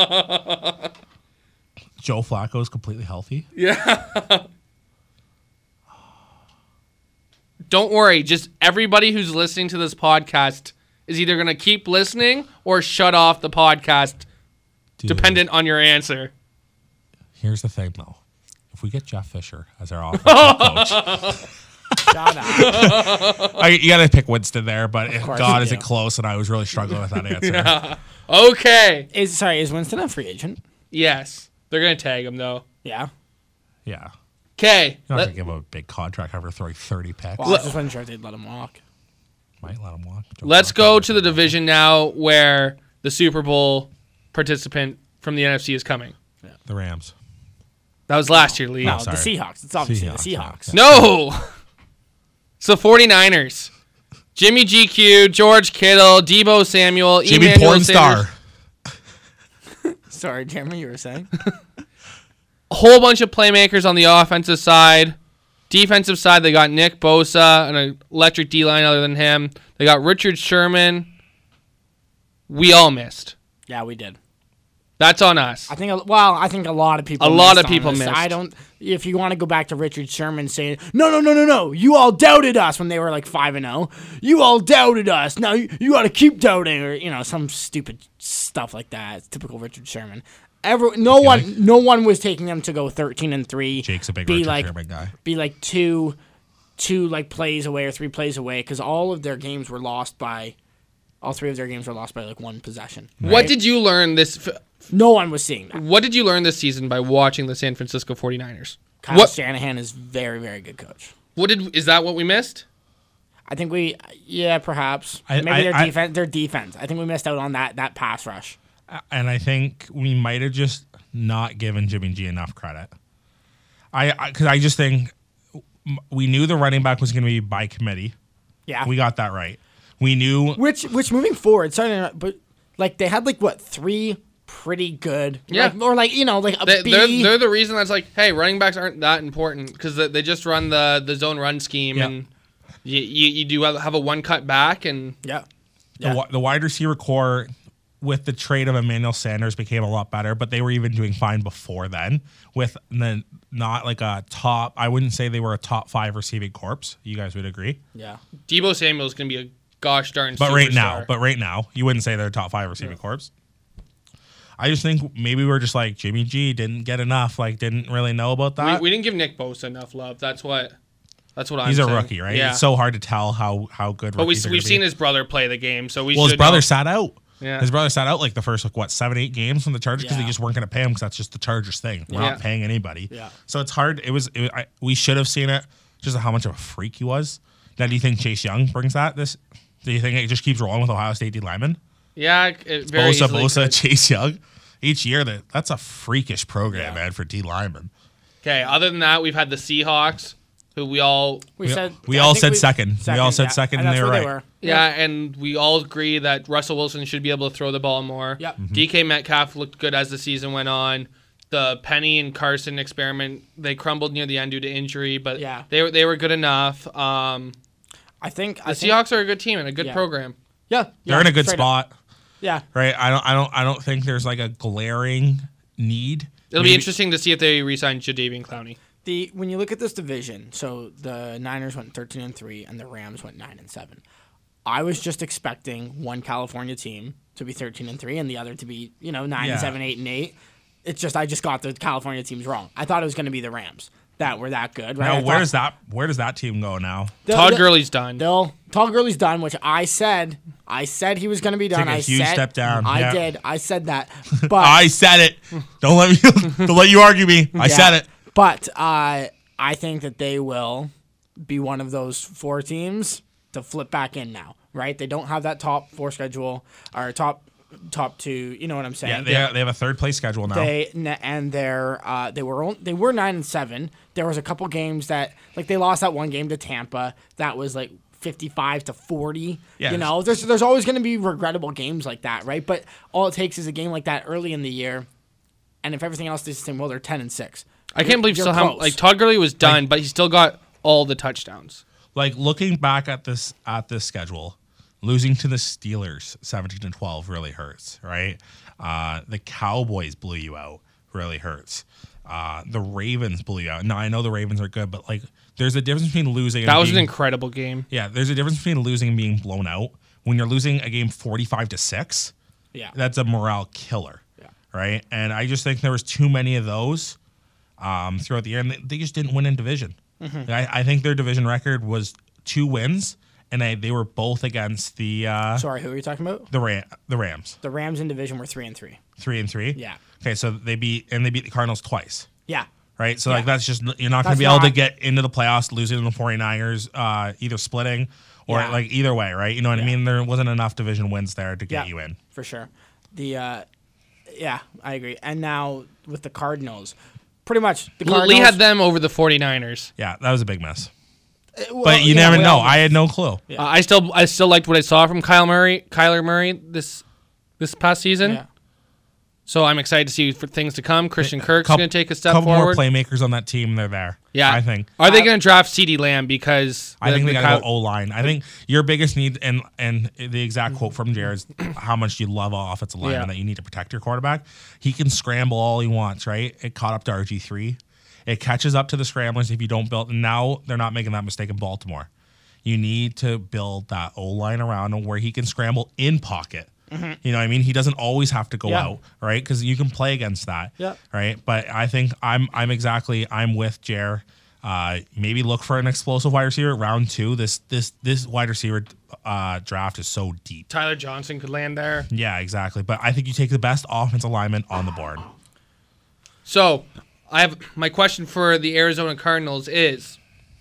Joe Flacco is completely healthy. Yeah. Don't worry, just everybody who's listening to this podcast is either going to keep listening or shut off the podcast, Dude, dependent on your answer. Here's the thing though. if we get Jeff Fisher as our offensive coach, Shut up. you got to pick Winston there. But course God, you is do. it close? And I was really struggling with that answer. Okay. Is Winston a free agent? Yes. They're going to tag him, though. Yeah. Yeah, Okay. you're not gonna give him a big contract after throwing 30 picks. Well, I just wasn't sure if they'd let him walk. Might let him walk. Let's go to the division now where the Super Bowl participant from the NFC is coming. The Rams. That was last year, Lee. No, sorry. the Seahawks. It's obviously the Seahawks, Seahawks. No! It's the 49ers. Jimmy GQ, George Kittle, Debo Samuel, Jimmy Emmanuel Pornstar. Sanders. Sorry, Jeremy, you were saying? A whole bunch of playmakers on the offensive side. Defensive side, they got Nick Bosa, an electric D-line other than him. They got Richard Sherman. We all missed. Yeah, we did. That's on us. I think a lot of people. A lot of on people this. missed. I don't. If you want to go back to Richard Sherman saying, no, you all doubted us when they were like 5-0. You all doubted us. Now you got to keep doubting, or some stupid stuff like that. It's typical Richard Sherman. No one was taking them to go 13-3. Jake's a big be Richard like, Sherman guy. Be like two like plays away or 3 plays away, because all of their games were lost by. All 3 of their games were lost by like 1 possession. What right? did you learn this? No one was seeing that. What did you learn this season by watching the San Francisco 49ers? Kyle Shanahan is very, very good coach. Is that what we missed? I think perhaps. Maybe their defense. I think we missed out on that pass rush. And I think we might have just not given Jimmy G enough credit. Because I just think we knew the running back was going to be by committee. Yeah. We got that right. We knew Which moving forward, but like they had like what 3 pretty good, Yeah. like a B. They're the reason that's like, hey, running backs aren't that important because they just run the zone run scheme Yeah. and you do have a one cut back and Yeah. the wide receiver core with the trade of Emmanuel Sanders became a lot better, but they were even doing fine before then with not like a top. I wouldn't say they were a top 5 receiving corps. You guys would agree? Yeah. Debo Samuel's gonna be a gosh darn But superstar. right now, you wouldn't say they're a top 5 receiving corps. I just think maybe we're just like Jimmy G didn't get enough, like didn't really know about that. We didn't give Nick Bosa enough love. That's what I'm He's saying. a rookie, right? Yeah. It's so hard to tell how good. But rookies are we've gonna seen be. his brother play the game, so His brother sat out. Yeah. His brother sat out like the first 7-8 games from the Chargers because Yeah. they just weren't going to pay him because that's just the Chargers thing. We're Yeah. not paying anybody. Yeah. So it's hard. We should have seen it. Just how much of a freak he was. Now, do you think Chase Young brings that? Do you think it just keeps rolling with Ohio State D linemen? Yeah, it very easily Bosa, could. Chase Young. Each year, that's a freakish program, man, for D linemen. Okay, other than that, we've had the Seahawks, who we all We all said second. We all said second, and that's they were where right. were. and we all agree that Russell Wilson should be able to throw the ball more. Yep. Mm-hmm. DK Metcalf looked good as the season went on. The Penny and Carson experiment, they crumbled near the end due to injury, but Yeah. they were good enough. I think The Seahawks are a good team and a good Yeah. program. They're in a good straight up. spot, Yeah. right? I don't think there's like a glaring need. It'll be Maybe- interesting to see if they re-sign Jadeveon Clowney. When you look at this division, so the Niners went 13-3 and the Rams went 9-7. I was just expecting one California team to be 13-3 and the other to be 9-7, 8-8. It's just I just got the California teams wrong. I thought it was going to be the Rams that were that good. Right? Now, where does that team go now? Todd Gurley's done. Todd Gurley's done, which I said he was going to be done. Take a huge step down. I Yeah. did. I said that. But I said it. Don't let you argue me. I said it. But I think that they will be one of those 4 teams to flip back in now, right? They don't have that top 4 schedule or top 2. You know what I'm saying? Yeah, they have a 3rd place schedule now. They were 9-7. There was a couple games that they lost that one game to Tampa that was like 55-40. Yeah. There's always going to be regrettable games like that, right? But all it takes is a game like that early in the year, and if everything else is the same, well, they're 10-6. I can't believe You're still how close. Todd Gurley was done, but he still got all the touchdowns. Like looking back at this schedule, losing to the Steelers 17-12 really hurts, right? The Cowboys blew you out, really hurts. The Ravens blew you out. Now I know the Ravens are good, but there's a difference between losing. That and was an being, incredible game. Yeah, there's a difference between losing and being blown out. When you're losing a game 45-6, Yeah. that's a morale killer. Yeah. Right? And I just think there was too many of those throughout the year, and they just didn't win in division. I think their division record was 2 wins, and they were both against the Sorry, who are you talking about? the Rams. The Rams in division were 3-3. 3-3. Yeah. Okay, so they beat the Cardinals twice. Yeah. Right, so Yeah. like that's just you're not going That's to be able to not- get into the playoffs losing to the 49ers, either splitting or Yeah. like either way, right? You know what I mean? There wasn't enough division wins there to get you in. For sure. Yeah, I agree. And now with the Cardinals, pretty much the Cardinals. Lee had them over the 49ers. Yeah, that was a big miss. Well, But you yeah, never we know. all- I had no clue. Yeah. I still liked what I saw from Kyler Murray this past season. Yeah. So I'm excited to see for things to come. Christian Kirk's going to take a step couple forward. more playmakers on that team. They're there. Yeah, I think. Are they going to draft CeeDee Lamb because I think they the got to go O-line. I think your biggest need, and the exact quote from Jared is how much you love an offensive lineman, Yeah. that you need to protect your quarterback. He can scramble all he wants, right? It caught up to RG3. It catches up to the scramblers if you don't build. And now they're not making that mistake in Baltimore. You need to build that O-line around him where he can scramble in pocket. You know what I mean? He doesn't always have to go Yeah. out, right? Because you can play against that, Yeah. right? But I think I'm with Jer. Maybe look for an explosive wide receiver round 2. This wide receiver draft is so deep. Tyler Johnson could land there. Yeah, exactly. But I think you take the best offensive lineman on the board. So I have my question for the Arizona Cardinals is,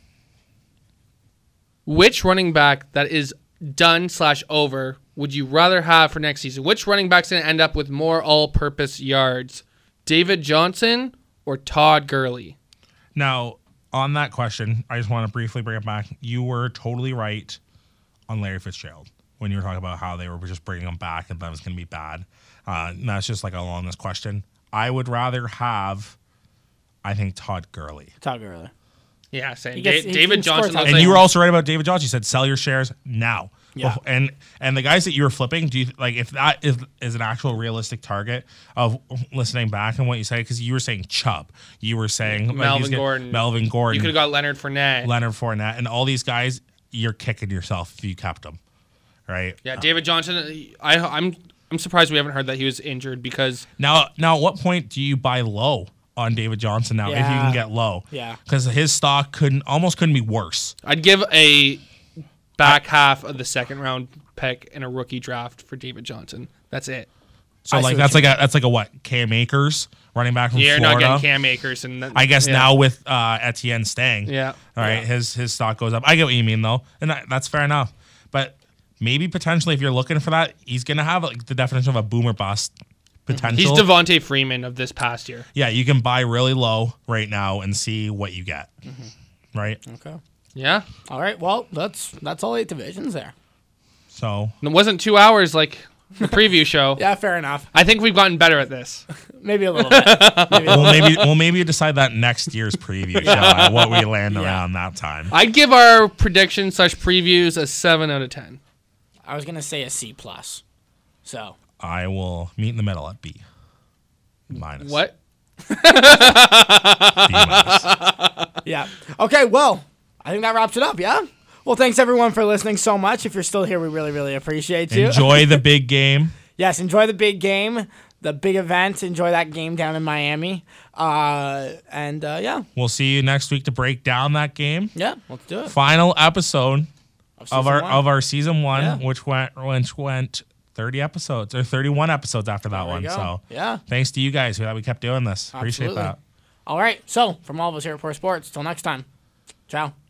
which running back that is done / over would you rather have for next season? Which running back's going to end up with more all-purpose yards? David Johnson or Todd Gurley? Now, on that question, I just want to briefly bring it back. You were totally right on Larry Fitzgerald when you were talking about how they were just bringing him back and that was going to be bad. And that's just like along this question. I would rather have, I think, Todd Gurley. Todd Gurley. Yeah, same. He can David score Johnson. touchdowns. looks And like- you were also right about David Johnson. You said sell your shares now. Yeah. And the guys that you were flipping, do you like if that is an actual realistic target of listening back and what you said? Because you were saying Chubb, you were saying Melvin Gordon. You could have got Leonard Fournette. Leonard Fournette, and all these guys. You're kicking yourself if you kept them, right? Yeah, David Johnson. I'm surprised we haven't heard that he was injured because Now, at what point do you buy low on David Johnson now if you Yeah. can get low? Yeah. Because his stock couldn't be worse. I'd give a back half of the second round pick in a rookie draft for David Johnson. That's it. So I see like what that's like a what? Cam Akers running back from You're Florida. not getting Cam Akers, and I guess yeah. now with Etienne staying, Yeah. all right, his stock goes up. I get what you mean though, and that's fair enough. But maybe potentially, if you're looking for that, he's gonna have like the definition of a boomer bust potential. He's Devontae Freeman of this past year. Yeah, you can buy really low right now and see what you get. Right. Okay. Yeah, All right. Well, that's all 8 divisions there. So and it wasn't 2 hours like the preview show. Yeah, fair enough. I think we've gotten better at this. Maybe a little bit. maybe decide that next year's preview show what we land around that time. I'd give our prediction / previews a 7 out of 10. I was gonna say a C+. So I will meet in the middle at B minus. What? B minus. yeah. Okay. Well, I think that wraps it up. Yeah. Well, thanks everyone for listening so much. If you're still here, we really, really appreciate you. Enjoy the big game. Yes, enjoy the big game, the big event. Enjoy that game down in Miami. Yeah, We'll see you next week to break down that game. yeah, let's do it. Final episode of season one. our season 1, Yeah. which went 30 episodes or 31 episodes after that There we one. go. So Yeah. thanks to you guys that we kept doing this. Appreciate Absolutely. that. All right. So from all of us here at Poor Sports, till next time. Ciao.